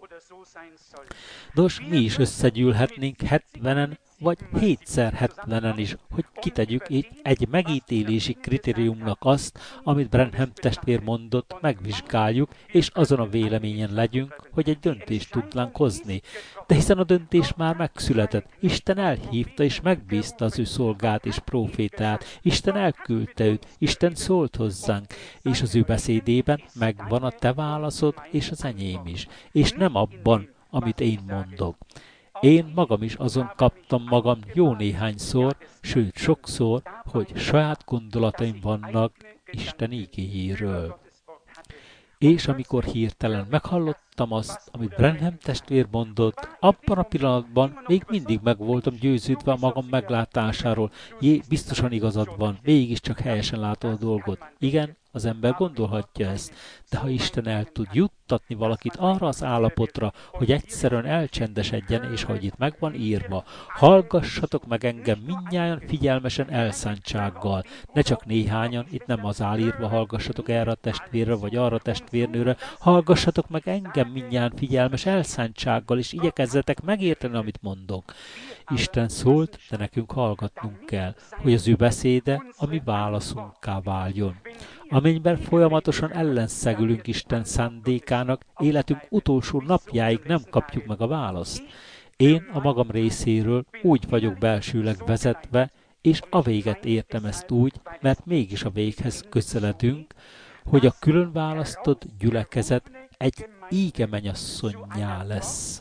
Nos, mi is összegyűlhetnénk 70-en, vagy 7x70-en is, hogy kitegyük egy megítélési kritériumnak azt, amit Branham testvér mondott, megvizsgáljuk, és azon a véleményen legyünk, hogy egy döntést tudnánk hozni. De hiszen a döntés már megszületett. Isten elhívta és megbízta az ő szolgát és prófétát. Isten elküldte őt, Isten szólt hozzánk, és az ő beszédében megvan a te válaszod és az enyém is. És nem abban, amit én mondok. Én magam is azon kaptam magam jó néhányszor, sőt sokszor, hogy saját gondolataim vannak Isten ígéjéről. És amikor hirtelen meghallottam azt, amit Branham testvér mondott, abban a pillanatban még mindig meg voltam győződve a magam meglátásáról. Biztosan igazad van, mégiscsak helyesen látod a dolgot. Igen, az ember gondolhatja ezt, de ha Isten el tud juttatni valakit arra az állapotra, hogy egyszerűen elcsendesedjen, és hogy itt meg van írva, hallgassatok meg engem mindnyájan figyelmesen elszántsággal. Ne csak néhányan, itt nem az áll írva, hallgassatok erre a testvérre, vagy arra a testvérnőre, hallgassatok meg engem mindnyájan figyelmes elszántsággal, és igyekezzetek megérteni, amit mondok. Isten szólt, de nekünk hallgatnunk kell, hogy az ő beszéde a mi válaszunká váljon. Amennyiben folyamatosan ellenszegülünk Isten szándékának, életünk utolsó napjáig nem kapjuk meg a választ. Én a magam részéről úgy vagyok belsőleg vezetve, és a véget értem ezt úgy, mert mégis a véghez közeledünk, hogy a külön választott gyülekezet egy ígemennyasszonnyá lesz.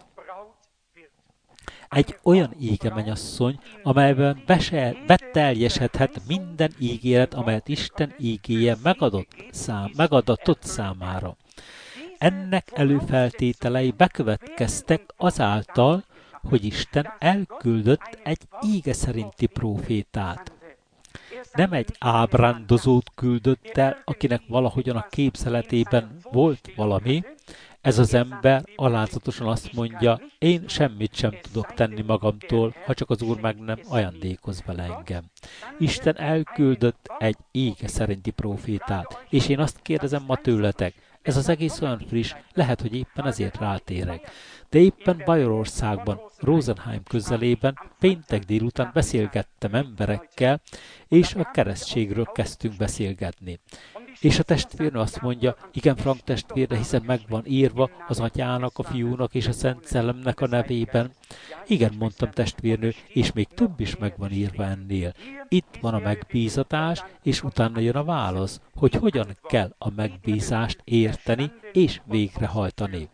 Egy olyan ígemennyasszony, amelyben beteljesedhet minden ígéret, amelyet Isten ígéje megadatott számára. Ennek előfeltételei bekövetkeztek azáltal, hogy Isten elküldött egy íge szerinti prófétát. Nem egy ábrándozót küldött el, akinek valahogyan a képzeletében volt valami. Ez az ember alázatosan azt mondja, én semmit sem tudok tenni magamtól, ha csak az Úr meg nem ajándékoz vele engem. Isten elküldött egy íge szerinti prófétát, és én azt kérdezem ma tőletek, ez az egész olyan friss, lehet, hogy éppen ezért rátérek. De éppen Bajorországban, Rosenheim közelében péntek délután beszélgettem emberekkel, és a keresztségről kezdtünk beszélgetni. És a testvérnő azt mondja, igen, Frank testvér, de hiszen meg van írva az Atyának, a Fiúnak és a Szent Szellemnek a nevében. Igen, mondtam testvérnő, és még több is meg van írva ennél. Itt van a megbízatás, és utána jön a válasz, hogy hogyan kell a megbízást érteni és végrehajtani.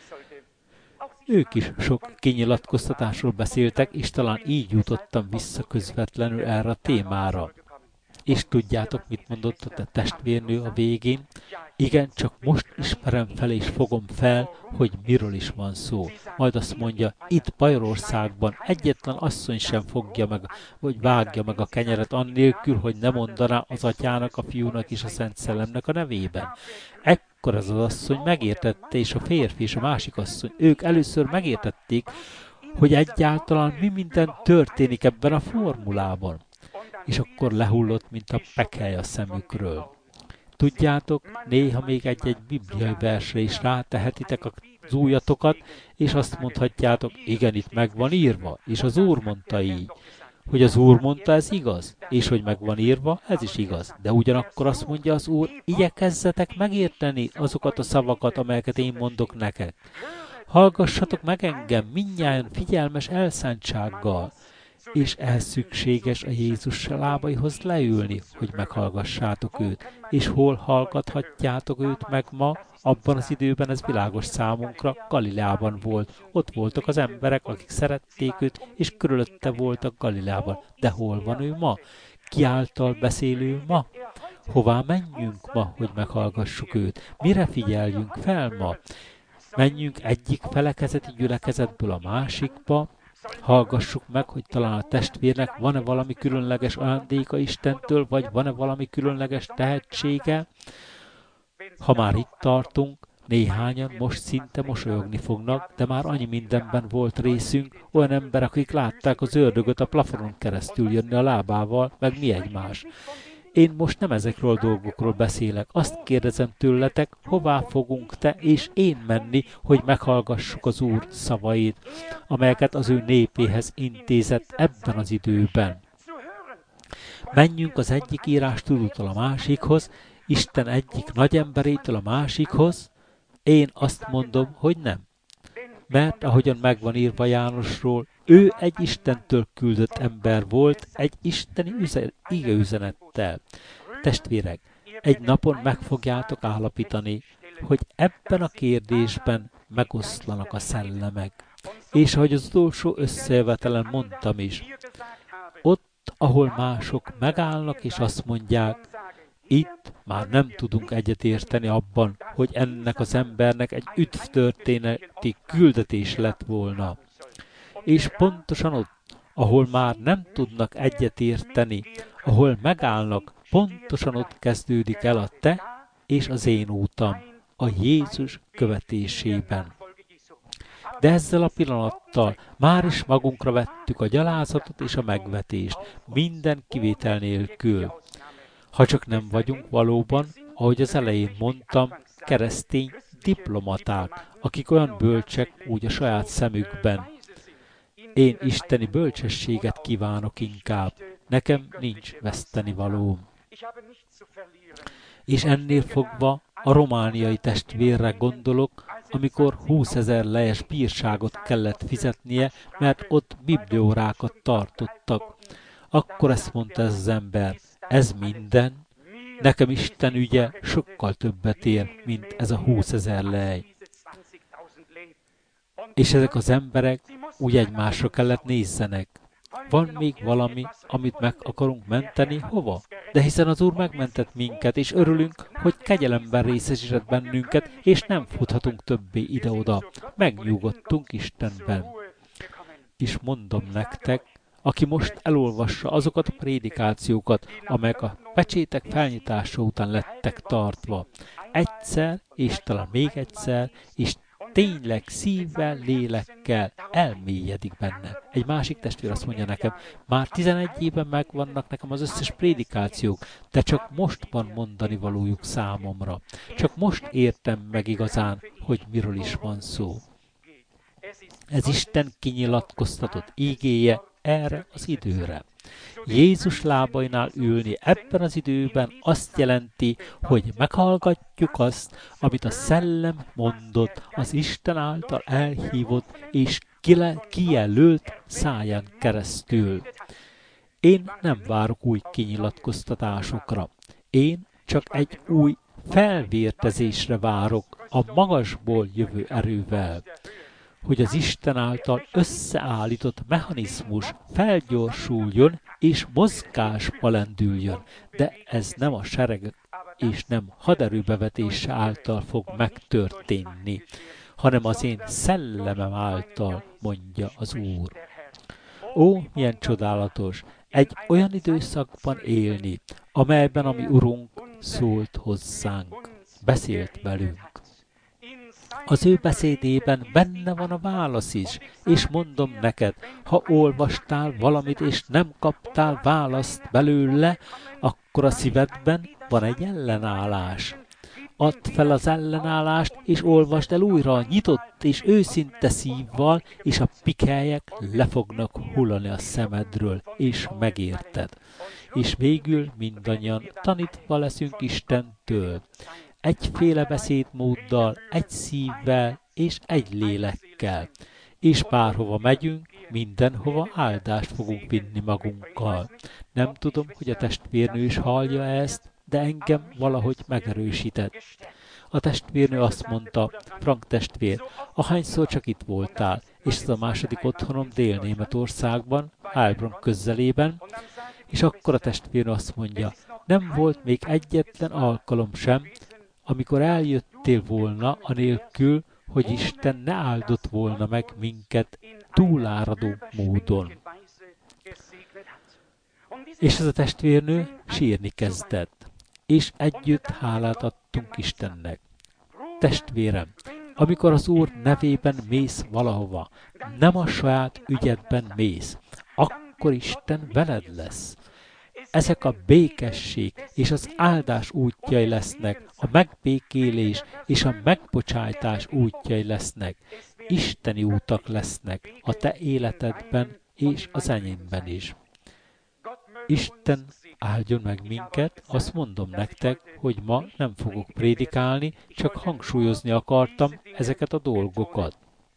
Ők is sok kinyilatkoztatásról beszéltek, és talán így jutottam vissza közvetlenül erre a témára. És tudjátok, mit mondott a testvérnő a végén? Igen, csak most ismerem fel és fogom fel, hogy miről is van szó. Majd azt mondja, itt Bajorországban egyetlen asszony sem fogja meg, vagy vágja meg a kenyeret annélkül, hogy ne mondaná az Atyának, a Fiúnak és a Szent Szellemnek a nevében. Ekkor az asszony megértette, és a férfi és a másik asszony, ők először megértették, hogy egyáltalán mi minden történik ebben a formulában. És akkor lehullott, mint a pekely a szemükről. Tudjátok, néha még egy-egy bibliai versre is rátehetitek az ujjatokat, és azt mondhatjátok, igen, itt meg van írva, és az Úr mondta így. Hogy az Úr mondta, ez igaz, és hogy meg van írva, ez is igaz. De ugyanakkor azt mondja az Úr, igyekezzetek megérteni azokat a szavakat, amelyeket én mondok nektek. Hallgassatok meg engem mindnyájan figyelmes elszántsággal. és ehhez szükséges a Jézus lábaihoz leülni, hogy meghallgassátok őt. És hol hallgathatjátok őt meg ma? Abban az időben ez világos számunkra, Galileában volt. Ott voltak az emberek, akik szerették őt, és körülötte voltak Galileában. De hol van ő ma? Ki által beszélő ma? Hová menjünk ma, hogy meghallgassuk őt? Mire figyeljünk fel ma? Menjünk egyik felekezeti gyülekezetből a másikba, hallgassuk meg, hogy talán a testvérnek van-e valami különleges ajándéka Istentől, vagy van-e valami különleges tehetsége. Ha már itt tartunk, néhányan most szinte mosolyogni fognak, de már annyi mindenben volt részünk, olyan emberek, akik látták az ördögöt a plafonon keresztül jönni a lábával, meg mi egymás. Én most nem ezekről a dolgokról beszélek. Azt kérdezem tőletek, hová fogunk te és én menni, hogy meghallgassuk az Úr szavait, amelyeket az ő népéhez intézett ebben az időben. Menjünk az egyik írástudótól a másikhoz, Isten egyik nagyemberétől a másikhoz. Én azt mondom, hogy nem. Mert ahogyan megvan írva Jánosról, ő egy Istentől küldött ember volt, egy isteni igeüzenettel. Testvérek, egy napon meg fogjátok állapítani, hogy ebben a kérdésben megoszlanak a szellemek. És ahogy az utolsó összejövetelen mondtam is, ott, ahol mások megállnak és azt mondják, itt már nem tudunk egyetérteni abban, hogy ennek az embernek egy üdvtörténeti küldetés lett volna. És pontosan ott, ahol már nem tudnak egyetérteni, ahol megállnak, pontosan ott kezdődik el a te és az én útam, a Jézus követésében. De ezzel a pillanattal már is magunkra vettük a gyalázatot és a megvetést, minden kivétel nélkül. Ha csak nem vagyunk valóban, ahogy az elején mondtam, keresztény diplomaták, akik olyan bölcsek úgy a saját szemükben. Én isteni bölcsességet kívánok inkább, nekem nincs vesztenivalóm. És ennél fogva a romániai testvérre gondolok, amikor 20 000 lejes bírságot kellett fizetnie, mert ott bibliórákat tartottak. Akkor ezt mondta ez az ember, ez minden, nekem Isten ügye sokkal többet ér, mint ez a 20 000 lej. És ezek az emberek úgy egymásra kellett nézzenek. Van még valami, amit meg akarunk menteni, hova? De hiszen az Úr megmentett minket, és örülünk, hogy kegyelemben részesített bennünket, és nem futhatunk többé ide-oda. Megnyugodtunk Istenben. És mondom nektek, aki most elolvassa azokat a prédikációkat, amelyek a pecsétek felnyitása után lettek tartva, egyszer, és talán még egyszer, és tényleg szívvel, lélekkel elmélyedik benne. Egy másik testvér azt mondja nekem, már 11 éven megvannak nekem az összes prédikációk, de csak most van mondani valójuk számomra. Csak most értem meg igazán, hogy miről is van szó. Ez Isten kinyilatkoztatott ígéje erre az időre. Jézus lábainál ülni ebben az időben azt jelenti, hogy meghallgatjuk azt, amit a Szellem mondott az Isten által elhívott és kijelölt száján keresztül. Én nem várok új kinyilatkoztatásokra. Én csak egy új felvértezésre várok a magasból jövő erővel, hogy az Isten által összeállított mechanizmus felgyorsuljon és mozgásba lendüljön, de ez nem a sereg és nem haderőbevetése által fog megtörténni, hanem az én szellemem által, mondja az Úr. Ó, milyen csodálatos! Egy olyan időszakban élni, amelyben a mi Urunk szólt hozzánk, beszélt velünk. Az ő beszédében benne van a válasz is, és mondom neked, ha olvastál valamit, és nem kaptál választ belőle, akkor a szívedben van egy ellenállás. Add fel az ellenállást, és olvasd el újra a nyitott és őszinte szívval, és a pikelyek le fognak hullani a szemedről, és megérted. És végül mindannyian tanítva leszünk Istentől. Egyféle beszédmóddal, egy szívvel és egy lélekkel. És bárhova megyünk, mindenhova áldást fogunk vinni magunkkal. Nem tudom, hogy a testvérnő is hallja ezt, de engem valahogy megerősített. A testvérnő azt mondta, Frank testvér, ahányszor csak itt voltál, és ez a második otthonom Dél-Németországban, Heilbronn közelében, és akkor a testvérnő azt mondja, nem volt még egyetlen alkalom sem, amikor eljöttél volna anélkül, hogy Isten ne áldott volna meg minket túláradó módon. És ez a testvérnő sírni kezdett, és együtt hálát adtunk Istennek. Testvérem, amikor az Úr nevében mész valahova, nem a saját ügyedben mész, akkor Isten veled lesz. Ezek a békesség és az áldás útjai lesznek, a megbékélés és a megbocsájtás útjai lesznek. Isteni útak lesznek a te életedben és az enyémben is. Isten áldjon meg minket, azt mondom nektek, hogy ma nem fogok prédikálni, csak hangsúlyozni akartam ezeket a dolgokat.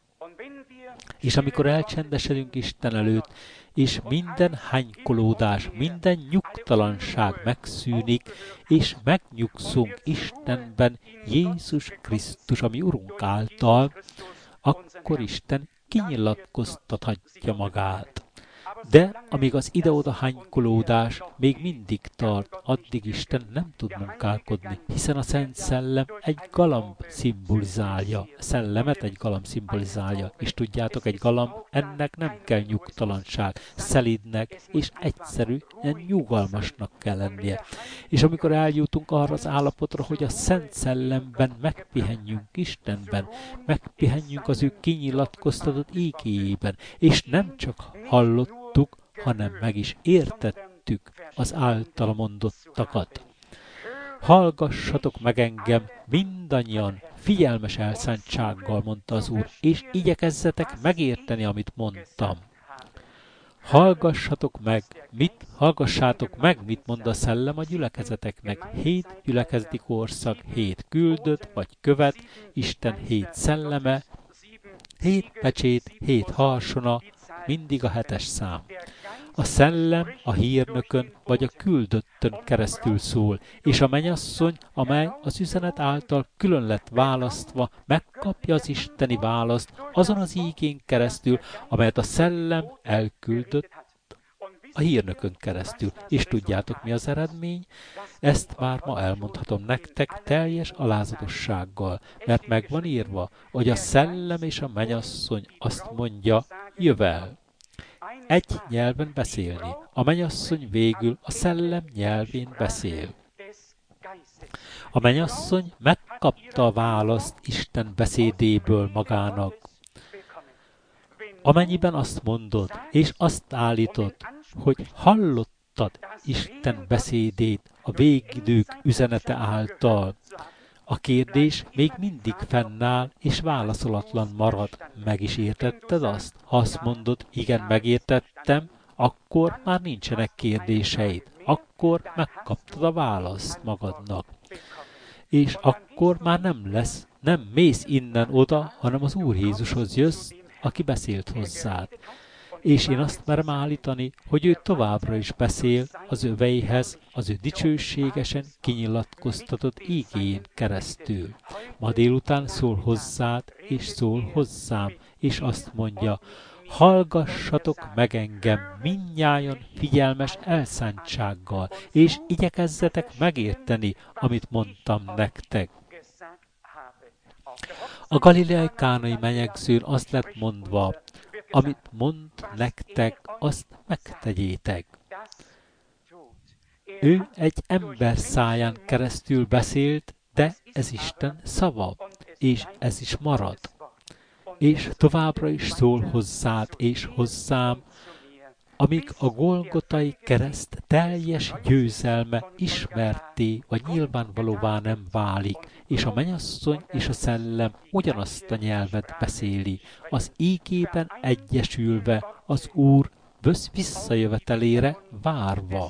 És amikor elcsendesedünk Isten előtt, és minden hánykolódás, minden nyugtalanság megszűnik, és megnyugszunk Istenben, Jézus Krisztus, ami Urunk által, akkor Isten kinyilatkoztathatja magát. De amíg az ide-oda hánykolódás még mindig tart, addig Isten nem tud munkálkodni, hiszen a Szent Szellem egy galamb szimbolizálja, szellemet egy galamb szimbolizálja, és tudjátok, egy galamb, ennek nem kell nyugtalanság, szelídnek és egyszerű, nyugalmasnak kell lennie. És amikor eljutunk arra az állapotra, hogy a Szent Szellemben megpihenjünk Istenben, megpihenjünk az ő kinyilatkoztatott ígéjében, és nem csak hallottuk, hanem meg is értettük az általa mondottakat. Hallgassatok meg engem mindannyian figyelmes elszántsággal, mondta az Úr, és igyekezzetek megérteni, amit mondtam. Hallgassátok meg, mit mond a Szellem a gyülekezeteknek. 7 gyülekezeti korszak, 7 küldött vagy követ, Isten 7 szelleme, 7 pecsét, 7 harsona, mindig a 7-es szám. A szellem a hírnökön vagy a küldöttön keresztül szól, és a mennyasszony, amely az üzenet által külön lett választva, megkapja az isteni választ azon az ígén keresztül, amelyet a szellem elküldött a hírnökön keresztül. És tudjátok, mi az eredmény? Ezt már ma elmondhatom nektek teljes alázatossággal, mert meg van írva, hogy a szellem és a mennyasszony azt mondja, jövel. Egy nyelven beszélni. A mennyasszony végül a szellem nyelvén beszél. A mennyasszony megkapta a választ Isten beszédéből magának. Amennyiben azt mondod, és azt állítod, hogy hallottad Isten beszédét a végidők üzenete által, a kérdés még mindig fennáll, és válaszolatlan marad. Meg is értetted azt? Ha azt mondod, igen, megértettem, akkor már nincsenek kérdéseid. Akkor megkaptad a választ magadnak. És akkor már nem mész innen oda, hanem az Úr Jézushoz jössz, aki beszélt hozzád. És én azt merem állítani, hogy ő továbbra is beszél az öveihez, az ő dicsőségesen kinyilatkoztatott ígéjén keresztül. Ma délután szól hozzád, és szól hozzám, és azt mondja, hallgassatok meg engem mindnyájan figyelmes elszántsággal, és igyekezzetek megérteni, amit mondtam nektek. A galileai kánai menyegzőn azt lett mondva, amit mond nektek, azt megtegyétek. Ő egy ember száján keresztül beszélt, de ez Isten szava, és ez is marad. És továbbra is szól hozzád és hozzám, amíg a Golgotai kereszt teljes győzelme ismerté vagy nyilvánvalóvá nem válik, és a mennyasszony és a szellem ugyanazt a nyelvet beszéli, az ígében egyesülve, az Úr visszajövetelére várva.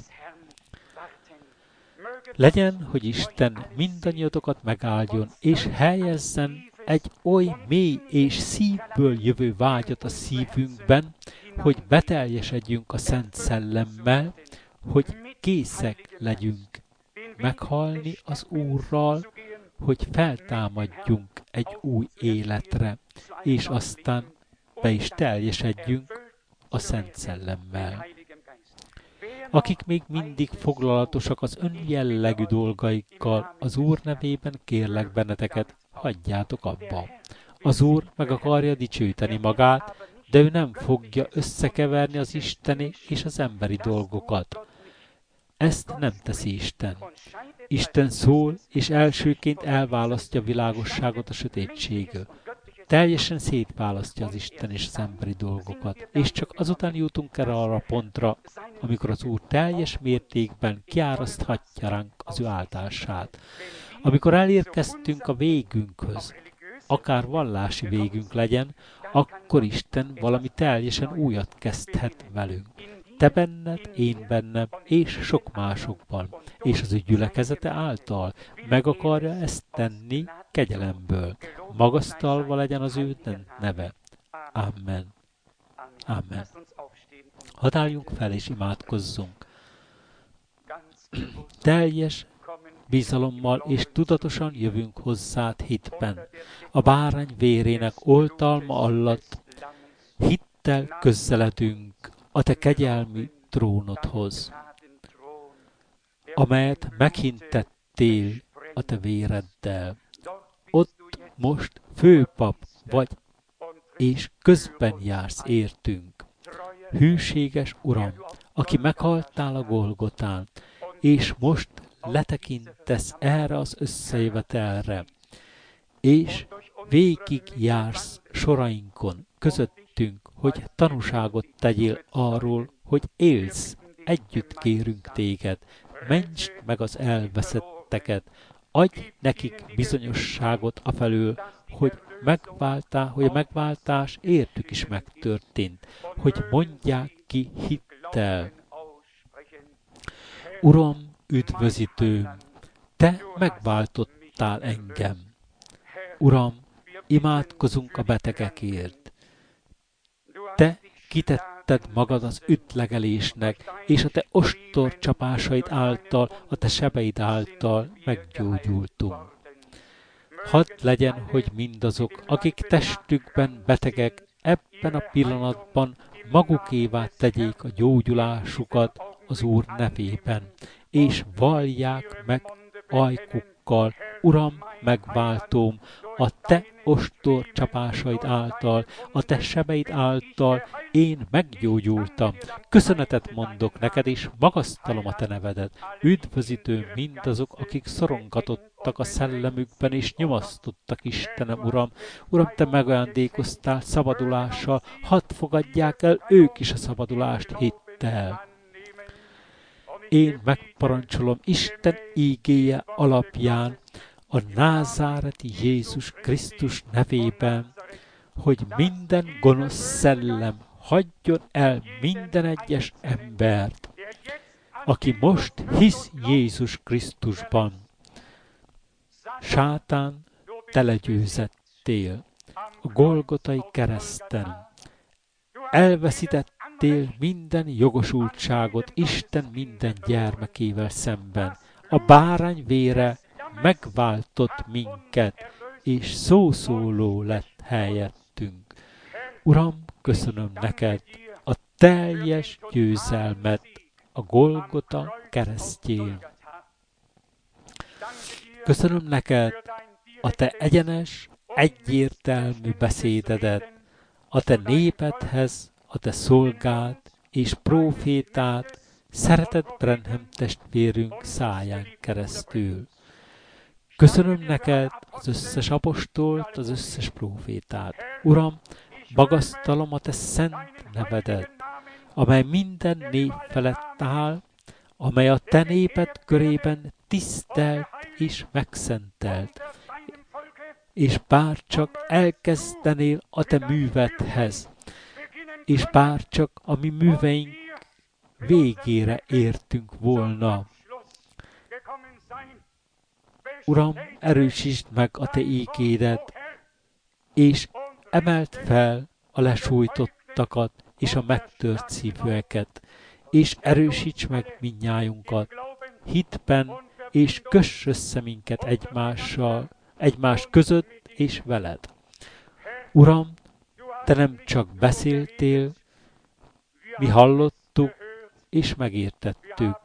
Legyen, hogy Isten mindannyiatokat megáldjon, és helyezzen egy oly mély és szívből jövő vágyat a szívünkben, hogy beteljesedjünk a Szent Szellemmel, hogy készek legyünk meghalni az Úrral, hogy feltámadjunk egy új életre, és aztán be is teljesedjünk a Szent Szellemmel. Akik még mindig foglalatosak az önjellegű dolgaikkal, az Úr nevében kérlek benneteket, hagyjátok abba. Az Úr meg akarja dicsőíteni magát, de ő nem fogja összekeverni az isteni és az emberi dolgokat. Ezt nem teszi Isten. Isten szól, és elsőként elválasztja a világosságot a sötétségből. Teljesen szétválasztja az Isten és az emberi dolgokat, és csak azután jutunk erre arra pontra, amikor az Úr teljes mértékben kiáraszthatja ránk az ő áldását. Amikor elérkeztünk a végünkhöz, akár vallási végünk legyen, akkor Isten valami teljesen újat kezdhet velünk. Te benned, én bennem, és sok másokban, és az ő gyülekezete által meg akarja ezt tenni kegyelemből. Magasztalva legyen az ő neve. Amen. Amen. Hadd álljunk fel és imádkozzunk. Teljes bizalommal és tudatosan jövünk hozzád hitben. A bárány vérének oltalma alatt hittel közeledünk a te kegyelmi trónodhoz, amelyet meghintettél a te véreddel. Ott most főpap vagy, és közben jársz értünk. Hűséges Uram, aki meghaltál a Golgotán, és most letekintesz erre az összejövetelre, és végig jársz sorainkon, közöttünk, hogy tanúságot tegyél arról, hogy élsz, együtt kérünk téged, mentsd meg az elveszetteket, adj nekik bizonyosságot afelől, hogy a megváltás értük is megtörtént, hogy mondják ki hittel. Uram, üdvözítőm, te megváltottál engem. Uram, imádkozunk a betegekért. Te kitetted magad az ütlegelésnek, és a te ostor csapásaid által, a te sebeid által meggyógyultunk. Hadd legyen, hogy mindazok, akik testükben betegek, ebben a pillanatban magukévá tegyék a gyógyulásukat az Úr nevében, és vallják meg ajkukkal, Uram, megváltóm, a te ostor csapásaid által, a te sebeid által én meggyógyultam. Köszönetet mondok neked, és magasztalom a te nevedet. Üdvözítő mindazok, akik szorongatottak a szellemükben, és nyomasztottak, Istenem, Uram. Uram, te megajándékoztál szabadulással, hadd fogadják el ők is a szabadulást hittel. Én megparancsolom Isten ígéje alapján, a názáreti Jézus Krisztus nevében, hogy minden gonosz szellem hagyjon el minden egyes embert, aki most hisz Jézus Krisztusban. Sátán, te legyőzettél a Golgotai kereszten. Elveszítettél minden jogosultságot Isten minden gyermekével szemben. A bárány vére megváltott minket, és szószóló lett helyettünk. Uram, köszönöm neked a teljes győzelmet a Golgota keresztjén. Köszönöm neked a te egyenes, egyértelmű beszédedet, a te népedhez, a te szolgád és prófétát, szeretett Branham testvérünk száján keresztül. Köszönöm neked az összes apostolt, az összes prófétát. Uram, magasztalom a te szent nevedet, amely minden név felett áll, amely a te néped körében tisztelt és megszentelt. És bár csak elkezdenél a te művedhez, és bár csak a mi műveink végére értünk volna. Uram, erősítsd meg a te ígédet, és emeld fel a lesújtottakat és a megtört szívűeket, és erősíts meg mindnyájunkat hitben, és köss össze minket egymás között és veled. Uram, te nem csak beszéltél, mi hallottuk és megértettük.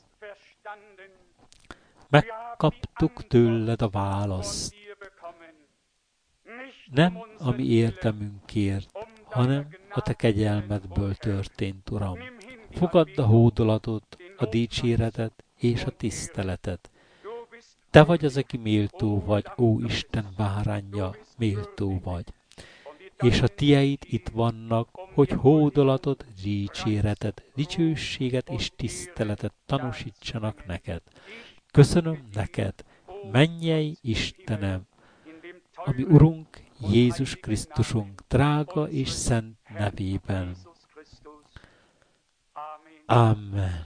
Megkaptuk tőled a választ. Nem a mi érdemünkért, hanem a te kegyelmedből történt, Uram. Fogadd a hódolatot, a dicséretet és a tiszteletet. Te vagy az, aki méltó vagy, ó Isten báránja, méltó vagy. És a tieid itt vannak, hogy hódolatot, dicséretet, dicsőséget és tiszteletet tanúsítsanak neked. Köszönöm neked, mennyei Istenem, ami Urunk Jézus Krisztusunk drága és szent nevében. Amen.